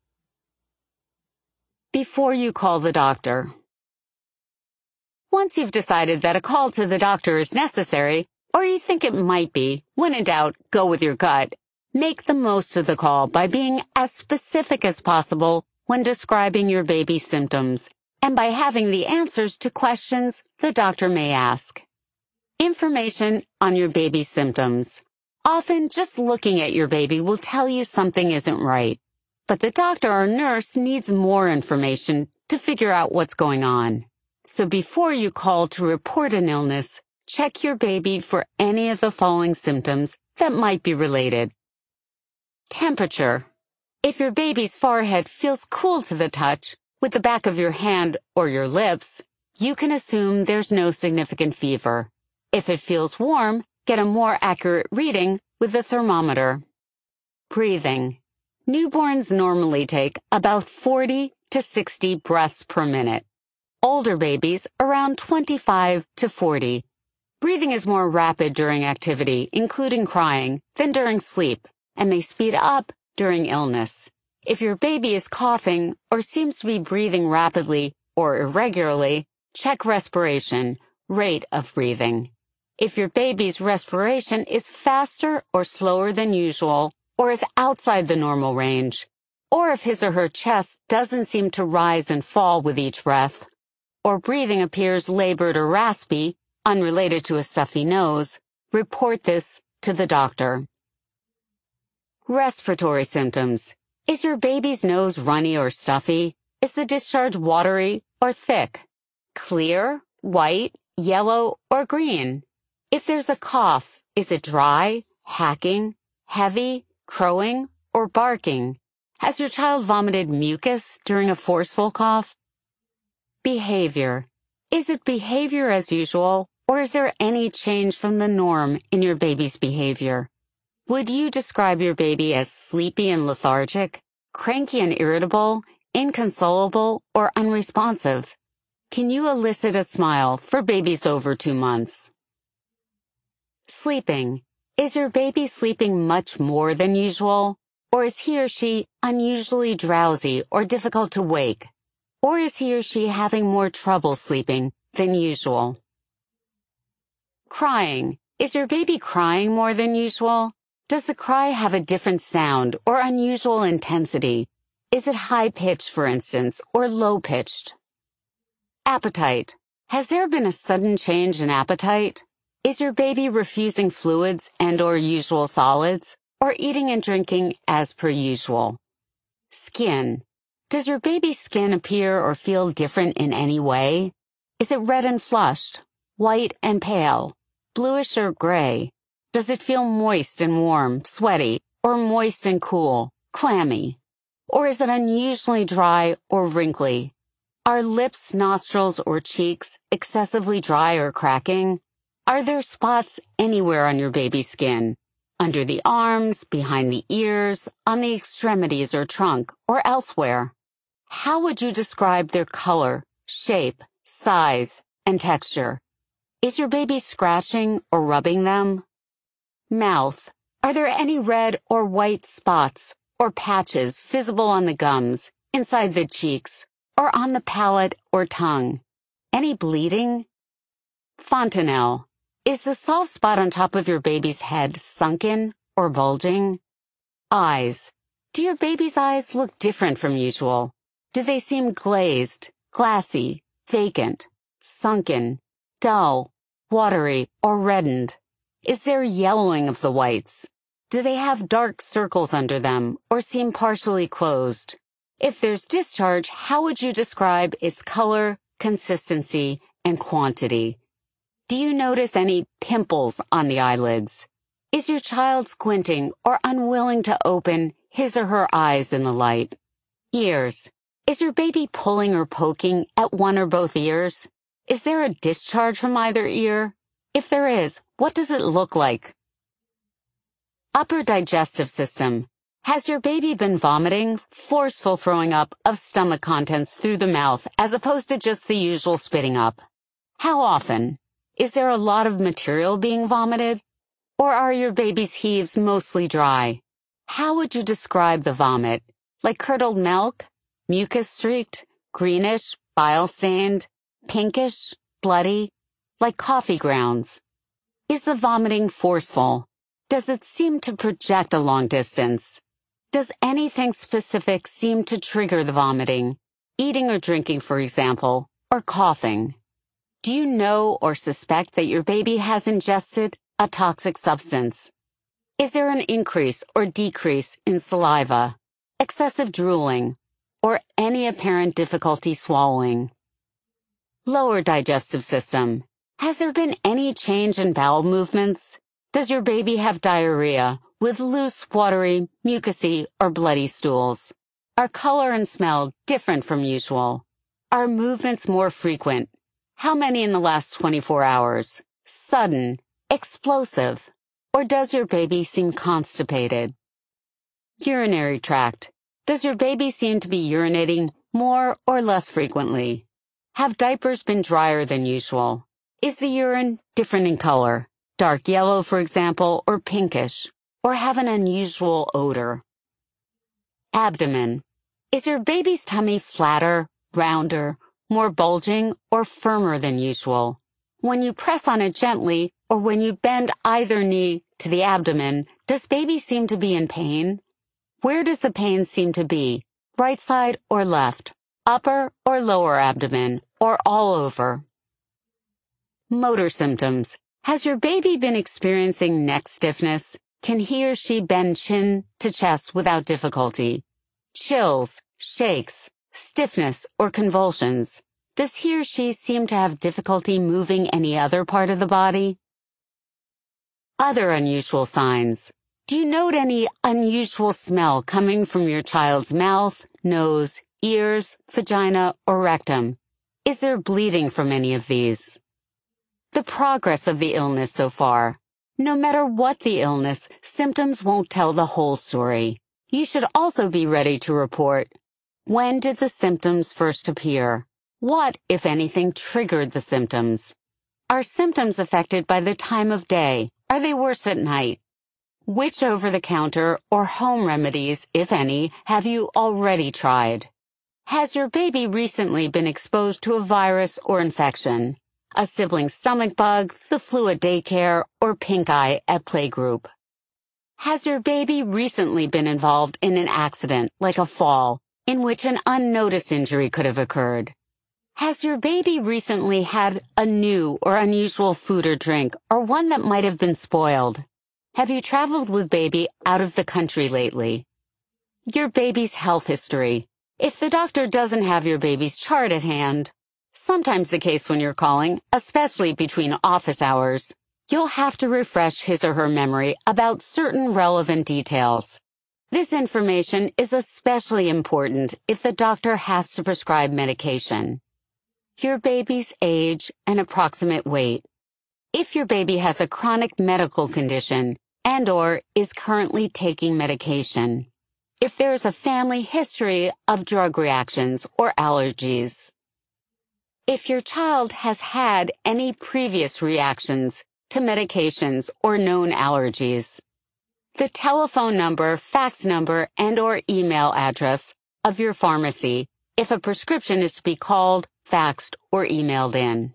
Before you call the doctor. Once you've decided that a call to the doctor is necessary, or you think it might be, when in doubt, go with your gut. Make the most of the call by being as specific as possible when describing your baby's symptoms, and by having the answers to questions the doctor may ask. Information on your baby's symptoms. Often just looking at your baby will tell you something isn't right, but the doctor or nurse needs more information to figure out what's going on. So before you call to report an illness, check your baby for any of the following symptoms that might be related. Temperature. If your baby's forehead feels cool to the touch with the back of your hand or your lips, you can assume there's no significant fever. If it feels warm, get a more accurate reading with the thermometer. Breathing. Newborns normally take about 40 to 60 breaths per minute. Older babies around 25 to 40. Breathing is more rapid during activity, including crying, than during sleep, and may speed up during illness. If your baby is coughing or seems to be breathing rapidly or irregularly, check respiration, rate of breathing. If your baby's respiration is faster or slower than usual, or is outside the normal range, or if his or her chest doesn't seem to rise and fall with each breath, or breathing appears labored or raspy, unrelated to a stuffy nose, report this to the doctor. Respiratory symptoms. Is your baby's nose runny or stuffy? Is the discharge watery or thick? Clear, white, yellow, or green? If there's a cough, is it dry, hacking, heavy, crowing, or barking? Has your child vomited mucus during a forceful cough? Behavior. Is it behavior as usual, or is there any change from the norm in your baby's behavior? Would you describe your baby as sleepy and lethargic, cranky and irritable, inconsolable, or unresponsive? Can you elicit a smile for babies over 2 months? Sleeping. Is your baby sleeping much more than usual? Or is he or she unusually drowsy or difficult to wake? Or is he or she having more trouble sleeping than usual? Crying. Is your baby crying more than usual? Does the cry have a different sound or unusual intensity? Is it high-pitched, for instance, or low-pitched? Appetite. Has there been a sudden change in appetite? Is your baby refusing fluids and/or usual solids, or eating and drinking as per usual? Skin. Does your baby's skin appear or feel different in any way? Is it red and flushed, white and pale, bluish or gray? Does it feel moist and warm, sweaty, or moist and cool, clammy? Or is it unusually dry or wrinkly? Are lips, nostrils, or cheeks excessively dry or cracking? Are there spots anywhere on your baby's skin? Under the arms, behind the ears, on the extremities or trunk, or elsewhere? How would you describe their color, shape, size, and texture? Is your baby scratching or rubbing them? Mouth. Are there any red or white spots or patches visible on the gums, inside the cheeks, or on the palate or tongue? Any bleeding? Fontanelle. Is the soft spot on top of your baby's head sunken or bulging? Eyes. Do your baby's eyes look different from usual? Do they seem glazed, glassy, vacant, sunken, dull, watery, or reddened? Is there yellowing of the whites? Do they have dark circles under them or seem partially closed? If there's discharge, how would you describe its color, consistency, and quantity? Do you notice any pimples on the eyelids? Is your child squinting or unwilling to open his or her eyes in the light? Ears. Is your baby pulling or poking at one or both ears? Is there a discharge from either ear? If there is, what does it look like? Upper digestive system. Has your baby been vomiting, forceful throwing up of stomach contents through the mouth as opposed to just the usual spitting up? How often? Is there a lot of material being vomited? Or are your baby's heaves mostly dry? How would you describe the vomit? Like curdled milk? Mucus-streaked? Greenish? Bile-stained? Pinkish? Bloody? Like coffee grounds? Is the vomiting forceful? Does it seem to project a long distance? Does anything specific seem to trigger the vomiting? Eating or drinking, for example, or coughing? Do you know or suspect that your baby has ingested a toxic substance? Is there an increase or decrease in saliva, excessive drooling, or any apparent difficulty swallowing? Lower digestive system. Has there been any change in bowel movements? Does your baby have diarrhea with loose, watery, mucousy, or bloody stools? Are color and smell different from usual? Are movements more frequent? How many in the last 24 hours? Sudden, explosive, or does your baby seem constipated? Urinary tract. Does your baby seem to be urinating more or less frequently? Have diapers been drier than usual? Is the urine different in color? Dark yellow, for example, or pinkish, or have an unusual odor? Abdomen. Is your baby's tummy flatter, rounder, more bulging, or firmer than usual? When you press on it gently, or when you bend either knee to the abdomen, does baby seem to be in pain? Where does the pain seem to be? Right side or left? Upper or lower abdomen, or all over? Motor symptoms. Has your baby been experiencing neck stiffness? Can he or she bend chin to chest without difficulty? Chills, shakes, stiffness, or convulsions? Does he or she seem to have difficulty moving any other part of the body? Other unusual signs. Do you note any unusual smell coming from your child's mouth, nose, ears, vagina, or rectum? Is there bleeding from any of these? The progress of the illness so far. No matter what the illness, symptoms won't tell the whole story. You should also be ready to report. When did the symptoms first appear? What, if anything, triggered the symptoms? Are symptoms affected by the time of day? Are they worse at night? Which over-the-counter or home remedies, if any, have you already tried? Has your baby recently been exposed to a virus or infection? A sibling's stomach bug, the flu at daycare, or pink eye at playgroup? Has your baby recently been involved in an accident, like a fall, in which an unnoticed injury could have occurred? Has your baby recently had a new or unusual food or drink, or one that might have been spoiled? Have you traveled with baby out of the country lately? Your baby's health history. If the doctor doesn't have your baby's chart at hand, sometimes the case when you're calling, especially between office hours, you'll have to refresh his or her memory about certain relevant details. This information is especially important if the doctor has to prescribe medication. Your baby's age and approximate weight. If your baby has a chronic medical condition and/or is currently taking medication. If there is a family history of drug reactions or allergies. If your child has had any previous reactions to medications or known allergies. The telephone number, fax number, and/or email address of your pharmacy if a prescription is to be called, faxed, or emailed in.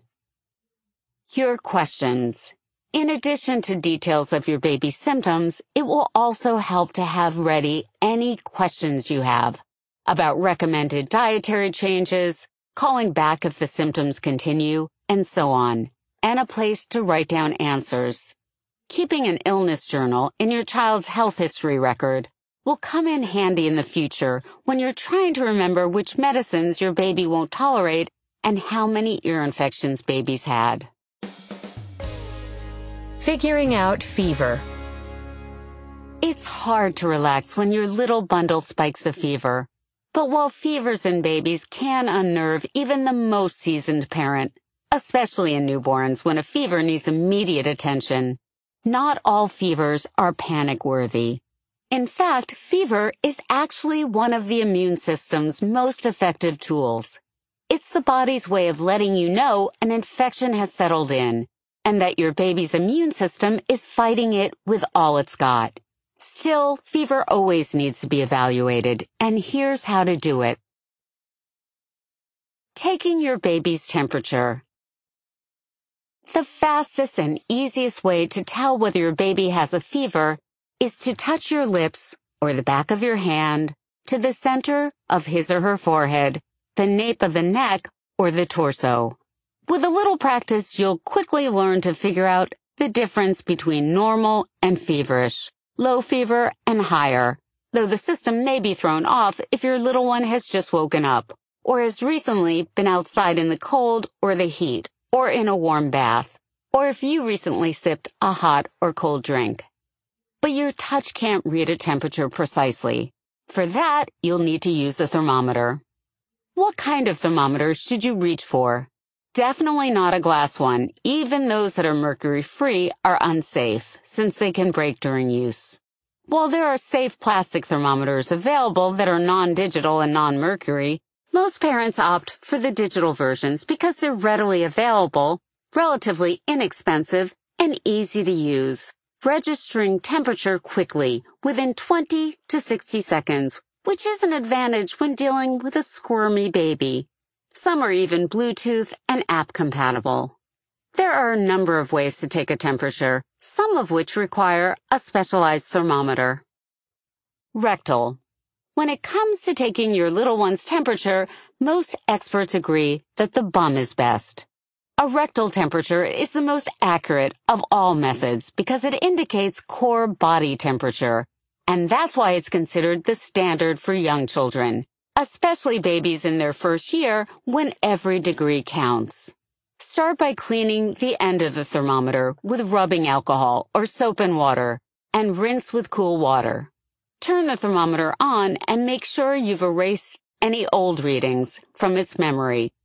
Your questions. In addition to details of your baby's symptoms, it will also help to have ready any questions you have about recommended dietary changes, calling back if the symptoms continue, and so on, and a place to write down answers. Keeping an illness journal in your child's health history record will come in handy in the future when you're trying to remember which medicines your baby won't tolerate and how many ear infections babies had. Figuring out fever. It's hard to relax when your little bundle spikes a fever. But while fevers in babies can unnerve even the most seasoned parent, especially in newborns when a fever needs immediate attention, not all fevers are panic-worthy. In fact, fever is actually one of the immune system's most effective tools. It's the body's way of letting you know an infection has settled in, and that your baby's immune system is fighting it with all it's got. Still, fever always needs to be evaluated, and here's how to do it. Taking your baby's temperature. The fastest and easiest way to tell whether your baby has a fever is to touch your lips or the back of your hand to the center of his or her forehead, the nape of the neck, or the torso. With a little practice, you'll quickly learn to figure out the difference between normal and feverish, low fever and higher, though the system may be thrown off if your little one has just woken up, or has recently been outside in the cold or the heat, or in a warm bath, or if you recently sipped a hot or cold drink. But your touch can't read a temperature precisely. For that, you'll need to use a thermometer. What kind of thermometer should you reach for? Definitely not a glass one. Even those that are mercury-free are unsafe, since they can break during use. While there are safe plastic thermometers available that are non-digital and non-mercury, most parents opt for the digital versions because they're readily available, relatively inexpensive, and easy to use, registering temperature quickly, within 20 to 60 seconds, which is an advantage when dealing with a squirmy baby. Some are even Bluetooth and app compatible. There are a number of ways to take a temperature, some of which require a specialized thermometer. Rectal. When it comes to taking your little one's temperature, most experts agree that the bum is best. A rectal temperature is the most accurate of all methods because it indicates core body temperature, and that's why it's considered the standard for young children, especially babies in their first year when every degree counts. Start by cleaning the end of the thermometer with rubbing alcohol or soap and water, and rinse with cool water. Turn the thermometer on and make sure you've erased any old readings from its memory.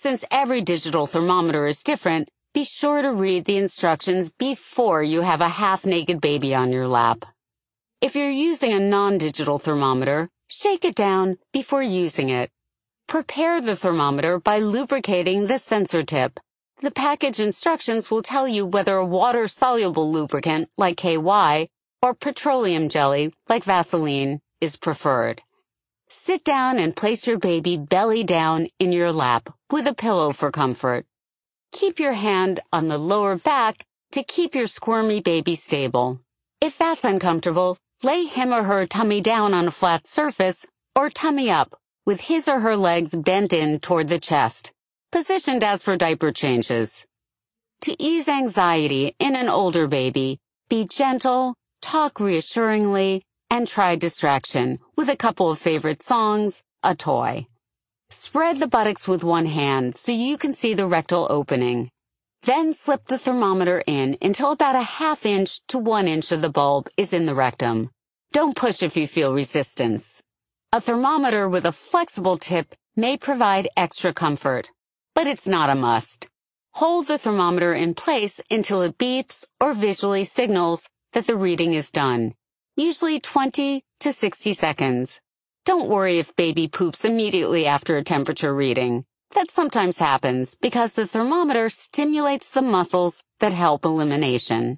Since every digital thermometer is different, be sure to read the instructions before you have a half-naked baby on your lap. If you're using a non-digital thermometer, shake it down before using it. Prepare the thermometer by lubricating the sensor tip. The package instructions will tell you whether a water-soluble lubricant, like KY, or petroleum jelly, like Vaseline, is preferred. Sit down and place your baby belly down in your lap with a pillow for comfort. Keep your hand on the lower back to keep your squirmy baby stable. If that's uncomfortable, lay him or her tummy down on a flat surface or tummy up with his or her legs bent in toward the chest, positioned as for diaper changes. To ease anxiety in an older baby, be gentle, talk reassuringly, and try distraction with a couple of favorite songs, a toy. Spread the buttocks with one hand so you can see the rectal opening. Then slip the thermometer in until about a ½ inch to 1 inch of the bulb is in the rectum. Don't push if you feel resistance. A thermometer with a flexible tip may provide extra comfort, but it's not a must. Hold the thermometer in place until it beeps or visually signals that the reading is done, usually 20 to 60 seconds. Don't worry if baby poops immediately after a temperature reading. That sometimes happens because the thermometer stimulates the muscles that help elimination.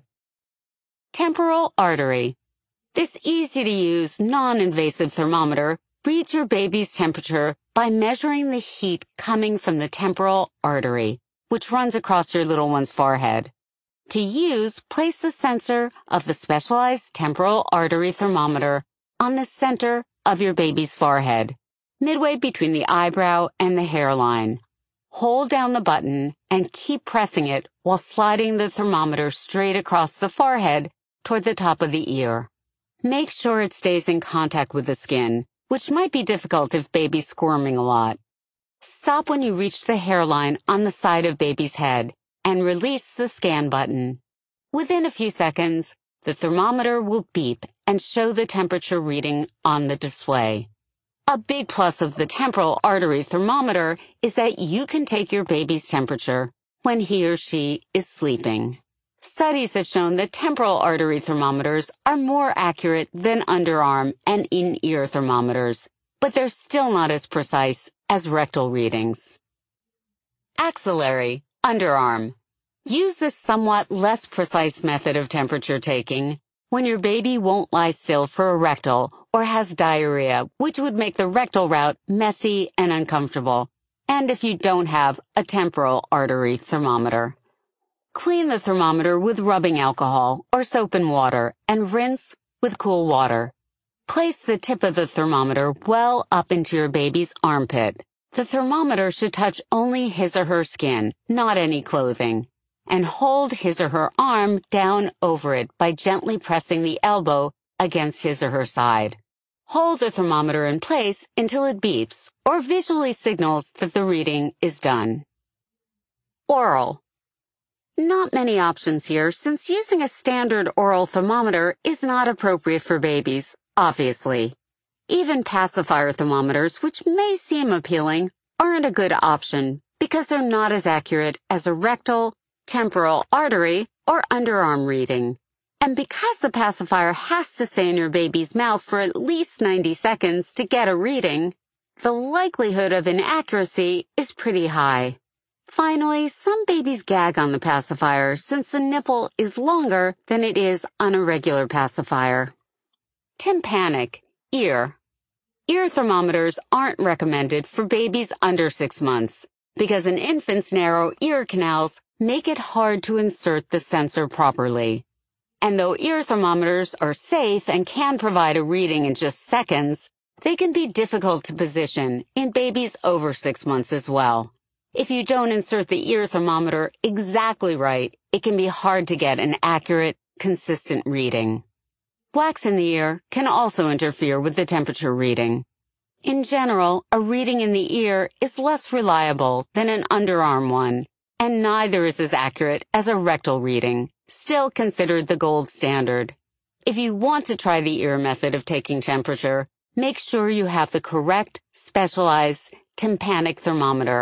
Temporal artery. This easy-to-use, non-invasive thermometer reads your baby's temperature by measuring the heat coming from the temporal artery, which runs across your little one's forehead. To use, place the sensor of the specialized temporal artery thermometer on the center of your baby's forehead, midway between the eyebrow and the hairline. Hold down the button and keep pressing it while sliding the thermometer straight across the forehead toward the top of the ear. Make sure it stays in contact with the skin, which might be difficult if baby's squirming a lot. Stop when you reach the hairline on the side of baby's head and release the scan button. Within a few seconds, the thermometer will beep and show the temperature reading on the display. A big plus of the temporal artery thermometer is that you can take your baby's temperature when he or she is sleeping. Studies have shown that temporal artery thermometers are more accurate than underarm and in-ear thermometers, but they're still not as precise as rectal readings. Axillary, underarm. Use this somewhat less precise method of temperature taking when your baby won't lie still for a rectal or has diarrhea, which would make the rectal route messy and uncomfortable, and if you don't have a temporal artery thermometer. Clean the thermometer with rubbing alcohol or soap and water and rinse with cool water. Place the tip of the thermometer well up into your baby's armpit. The thermometer should touch only his or her skin, not any clothing. And hold his or her arm down over it by gently pressing the elbow against his or her side. Hold the thermometer in place until it beeps or visually signals that the reading is done. Oral. Not many options here since using a standard oral thermometer is not appropriate for babies, obviously. Even pacifier thermometers, which may seem appealing, aren't a good option because they're not as accurate as a rectal, temporal artery, or underarm reading. And because the pacifier has to stay in your baby's mouth for at least 90 seconds to get a reading, the likelihood of inaccuracy is pretty high. Finally, some babies gag on the pacifier since the nipple is longer than it is on a regular pacifier. Tympanic, ear. Ear thermometers aren't recommended for babies under 6 months because an infant's narrow ear canals make it hard to insert the sensor properly. And though ear thermometers are safe and can provide a reading in just seconds, they can be difficult to position in babies over 6 months as well. If you don't insert the ear thermometer exactly right, it can be hard to get an accurate, consistent reading. Wax in the ear can also interfere with the temperature reading. In general, a reading in the ear is less reliable than an underarm one, and neither is as accurate as a rectal reading, still considered the gold standard. If you want to try the ear method of taking temperature, make sure you have the correct, specialized tympanic thermometer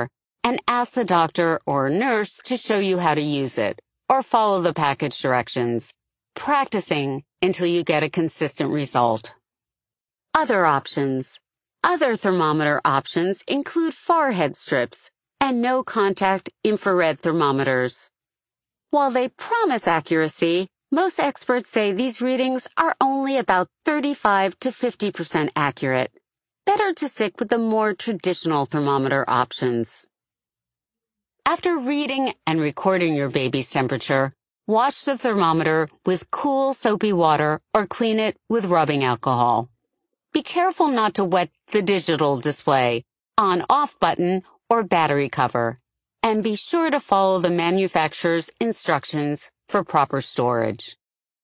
and ask the doctor or nurse to show you how to use it, or follow the package directions, practicing until you get a consistent result. Other options. Other thermometer options include forehead strips and no-contact infrared thermometers. While they promise accuracy, most experts say these readings are only about 35 to 50% accurate. Better to stick with the more traditional thermometer options. After reading and recording your baby's temperature, wash the thermometer with cool soapy water or clean it with rubbing alcohol. Be careful not to wet the digital display, on-off button, or battery cover, and be sure to follow the manufacturer's instructions for proper storage.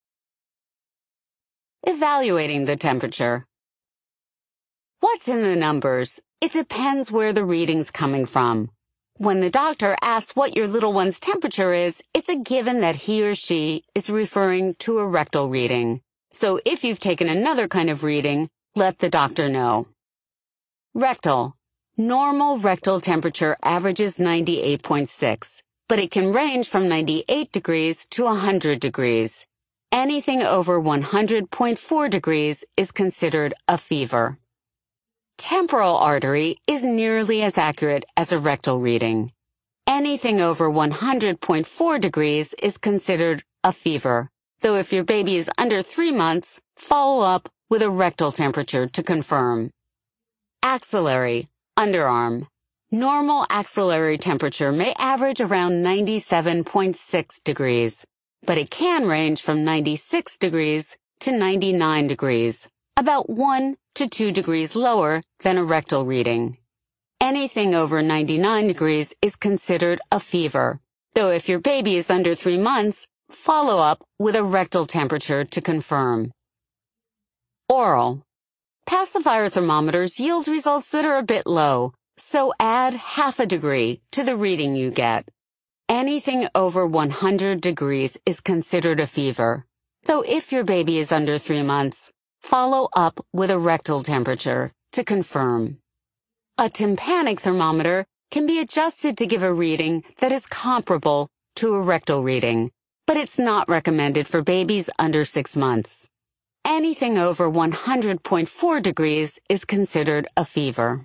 Evaluating the temperature. What's in the numbers? It depends where the reading's coming from. When the doctor asks what your little one's temperature is, it's a given that he or she is referring to a rectal reading. So if you've taken another kind of reading, let the doctor know. Rectal. Normal rectal temperature averages 98.6, but it can range from 98 degrees to 100 degrees. Anything over 100.4 degrees is considered a fever. Temporal artery is nearly as accurate as a rectal reading. Anything over 100.4 degrees is considered a fever, though if your baby is under 3 months, follow up with a rectal temperature to confirm. Axillary, underarm. Normal axillary temperature may average around 97.6 degrees, but it can range from 96 degrees to 99 degrees, about 1 to 2 degrees lower than a rectal reading. Anything over 99 degrees is considered a fever, though if your baby is under 3 months, follow up with a rectal temperature to confirm. Oral. Pacifier thermometers yield results that are a bit low, so add half a degree to the reading you get. Anything over 100 degrees is considered a fever, though if your baby is under 3 months, follow up with a rectal temperature to confirm. A tympanic thermometer can be adjusted to give a reading that is comparable to a rectal reading, but it's not recommended for babies under 6 months. Anything over 100.4 degrees is considered a fever.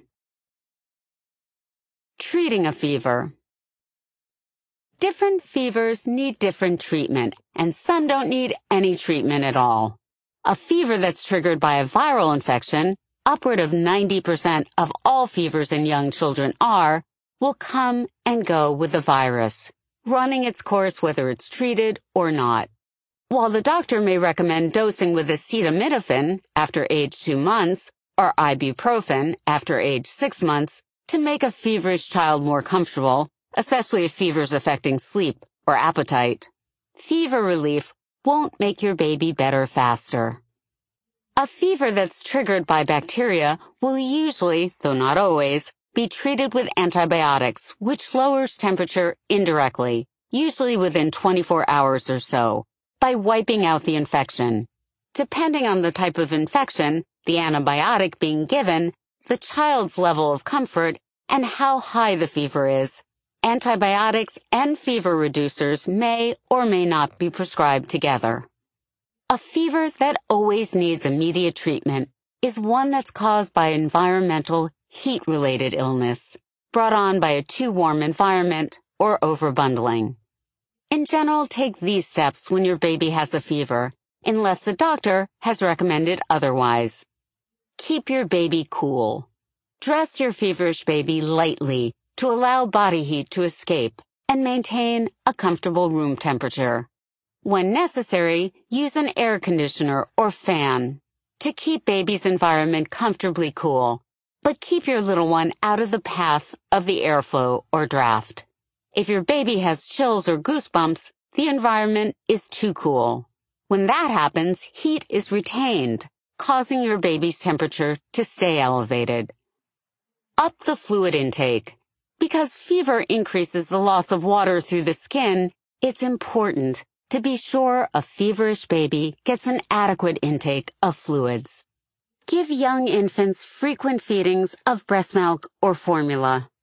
Treating a fever. Different fevers need different treatment, and some don't need any treatment at all. A fever that's triggered by a viral infection, upward of 90% of all fevers in young children will come and go with the virus, running its course whether it's treated or not. While the doctor may recommend dosing with acetaminophen after age 2 months or ibuprofen after age 6 months to make a feverish child more comfortable, especially if fever's affecting sleep or appetite, fever relief won't make your baby better faster. A fever that's triggered by bacteria will usually, though not always, be treated with antibiotics, which lowers temperature indirectly, usually within 24 hours or so, by wiping out the infection. Depending on the type of infection, the antibiotic being given, the child's level of comfort, and how high the fever is, antibiotics and fever reducers may or may not be prescribed together. A fever that always needs immediate treatment is one that's caused by environmental heat-related illness, brought on by a too warm environment or overbundling. In general, take these steps when your baby has a fever, unless the doctor has recommended otherwise. Keep your baby cool. Dress your feverish baby lightly to allow body heat to escape and maintain a comfortable room temperature. When necessary, use an air conditioner or fan to keep baby's environment comfortably cool, but keep your little one out of the path of the airflow or draft. If your baby has chills or goosebumps, the environment is too cool. When that happens, heat is retained, causing your baby's temperature to stay elevated. Up the fluid intake. Because fever increases the loss of water through the skin, it's important to be sure a feverish baby gets an adequate intake of fluids. Give young infants frequent feedings of breast milk or formula.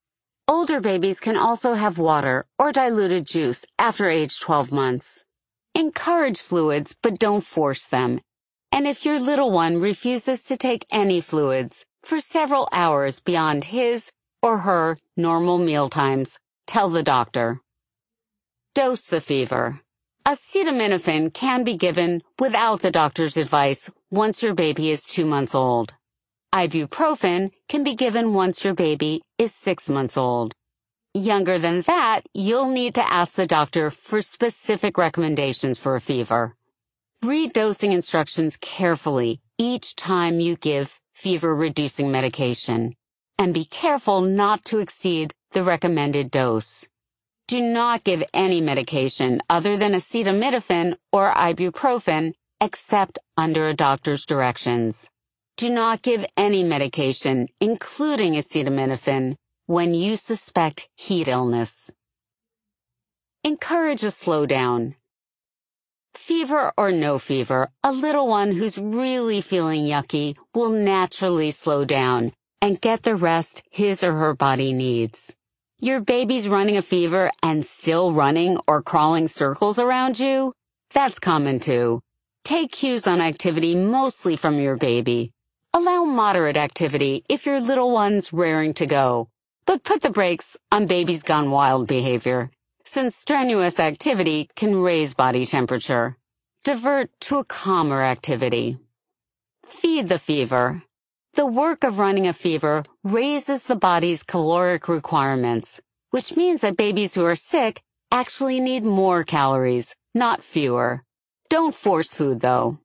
Older babies can also have water or diluted juice after age 12 months. Encourage fluids, but don't force them. And if your little one refuses to take any fluids for several hours beyond his or her normal meal times, tell the doctor. Dose the fever. Acetaminophen can be given without the doctor's advice once your baby is 2 months old. Ibuprofen can be given once your baby is 6 months old. Younger than that, you'll need to ask the doctor for specific recommendations for a fever. Read dosing instructions carefully each time you give fever-reducing medication, and be careful not to exceed the recommended dose. Do not give any medication other than acetaminophen or ibuprofen except under a doctor's directions. Do not give any medication, including acetaminophen, when you suspect heat illness. Encourage a slowdown. Fever or no fever, a little one who's really feeling yucky will naturally slow down and get the rest his or her body needs. Your baby's running a fever and still running or crawling circles around you? That's common too. Take cues on activity mostly from your baby. Allow moderate activity if your little one's raring to go, but put the brakes on baby's gone wild behavior, since strenuous activity can raise body temperature. Divert to a calmer activity. Feed the fever. The work of running a fever raises the body's caloric requirements, which means that babies who are sick actually need more calories, not fewer. Don't force food, though.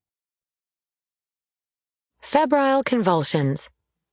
Febrile convulsions.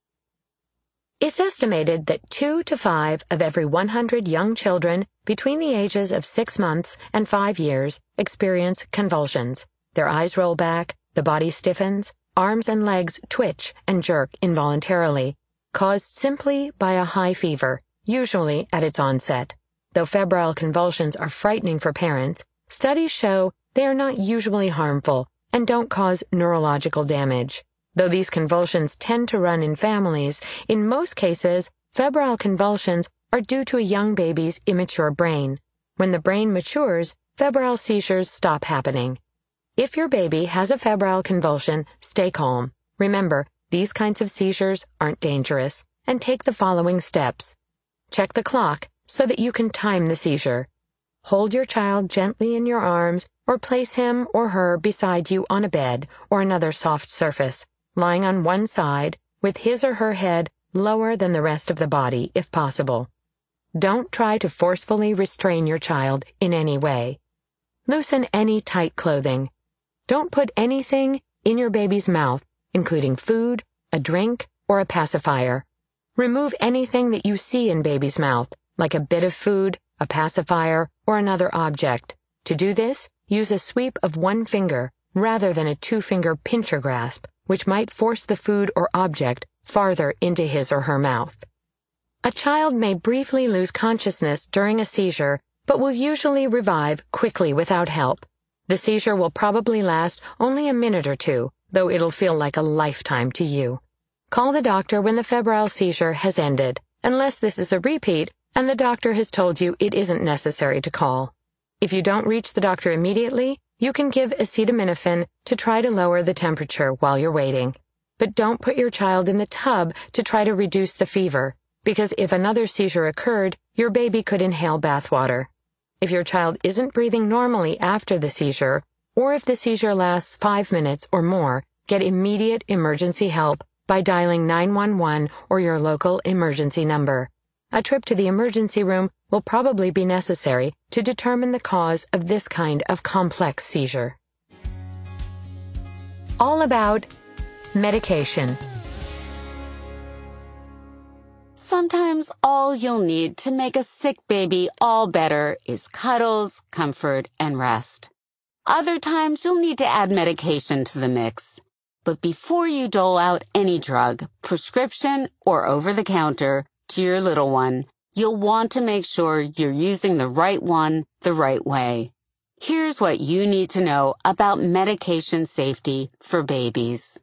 It's estimated that 2 to 5 of every 100 young children between the ages of 6 months and 5 years experience convulsions. Their eyes roll back, the body stiffens, arms and legs twitch and jerk involuntarily, caused simply by a high fever, usually at its onset. Though febrile convulsions are frightening for parents, studies show they are not usually harmful and don't cause neurological damage. Though these convulsions tend to run in families, in most cases, febrile convulsions are due to a young baby's immature brain. When the brain matures, febrile seizures stop happening. If your baby has a febrile convulsion, stay calm. Remember, these kinds of seizures aren't dangerous, and take the following steps. Check the clock so that you can time the seizure. Hold your child gently in your arms or place him or her beside you on a bed or another soft surface, lying on one side with his or her head lower than the rest of the body if possible. Don't try to forcefully restrain your child in any way. Loosen any tight clothing. Don't put anything in your baby's mouth, including food, a drink, or a pacifier. Remove anything that you see in baby's mouth, like a bit of food, a pacifier, or another object. To do this, use a sweep of one finger rather than a 2-finger pincher grasp, which might force the food or object farther into his or her mouth. A child may briefly lose consciousness during a seizure, but will usually revive quickly without help. The seizure will probably last only a minute or two, though it'll feel like a lifetime to you. Call the doctor when the febrile seizure has ended, unless this is a repeat and the doctor has told you it isn't necessary to call. If you don't reach the doctor immediately, you can give acetaminophen to try to lower the temperature while you're waiting. But don't put your child in the tub to try to reduce the fever, because if another seizure occurred, your baby could inhale bathwater. If your child isn't breathing normally after the seizure, or if the seizure lasts 5 minutes or more, get immediate emergency help by dialing 911 or your local emergency number. A trip to the emergency room will probably be necessary to determine the cause of this kind of complex seizure. All about medication. Sometimes all you'll need to make a sick baby all better is cuddles, comfort, and rest. Other times you'll need to add medication to the mix. But before you dole out any drug, prescription or over-the-counter, to your little one, you'll want to make sure you're using the right one the right way. Here's what you need to know about medication safety for babies.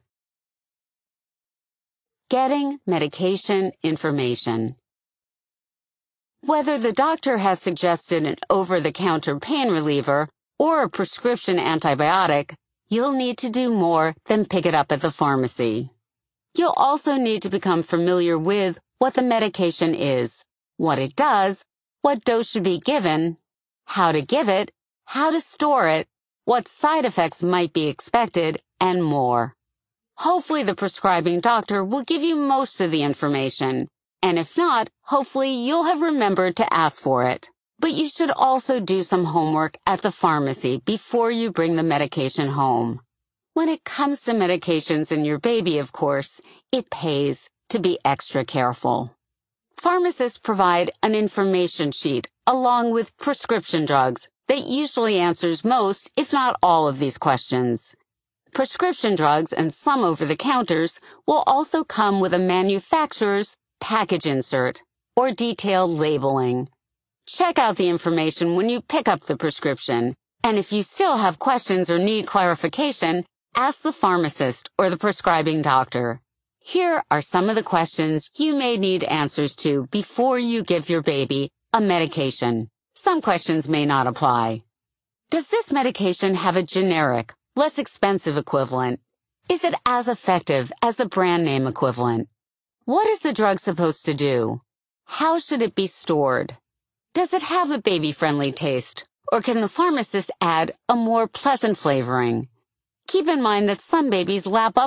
Getting medication information. Whether the doctor has suggested an over-the-counter pain reliever or a prescription antibiotic, you'll need to do more than pick it up at the pharmacy. You'll also need to become familiar with what the medication is, what it does, what dose should be given, how to give it, how to store it, what side effects might be expected, and more. Hopefully the prescribing doctor will give you most of the information, and if not, hopefully you'll have remembered to ask for it. But you should also do some homework at the pharmacy before you bring the medication home. When it comes to medications in your baby, of course, it pays to be extra careful. Pharmacists provide an information sheet along with prescription drugs that usually answers most, if not all, of these questions. Prescription drugs and some over-the-counters will also come with a manufacturer's package insert or detailed labeling. Check out the information when you pick up the prescription, and if you still have questions or need clarification, ask the pharmacist or the prescribing doctor. Here are some of the questions you may need answers to before you give your baby a medication. Some questions may not apply. Does this medication have a generic, less expensive equivalent? Is it as effective as a brand name equivalent? What is the drug supposed to do? How should it be stored? Does it have a baby-friendly taste, or can the pharmacist add a more pleasant flavoring? Keep in mind that some babies lap up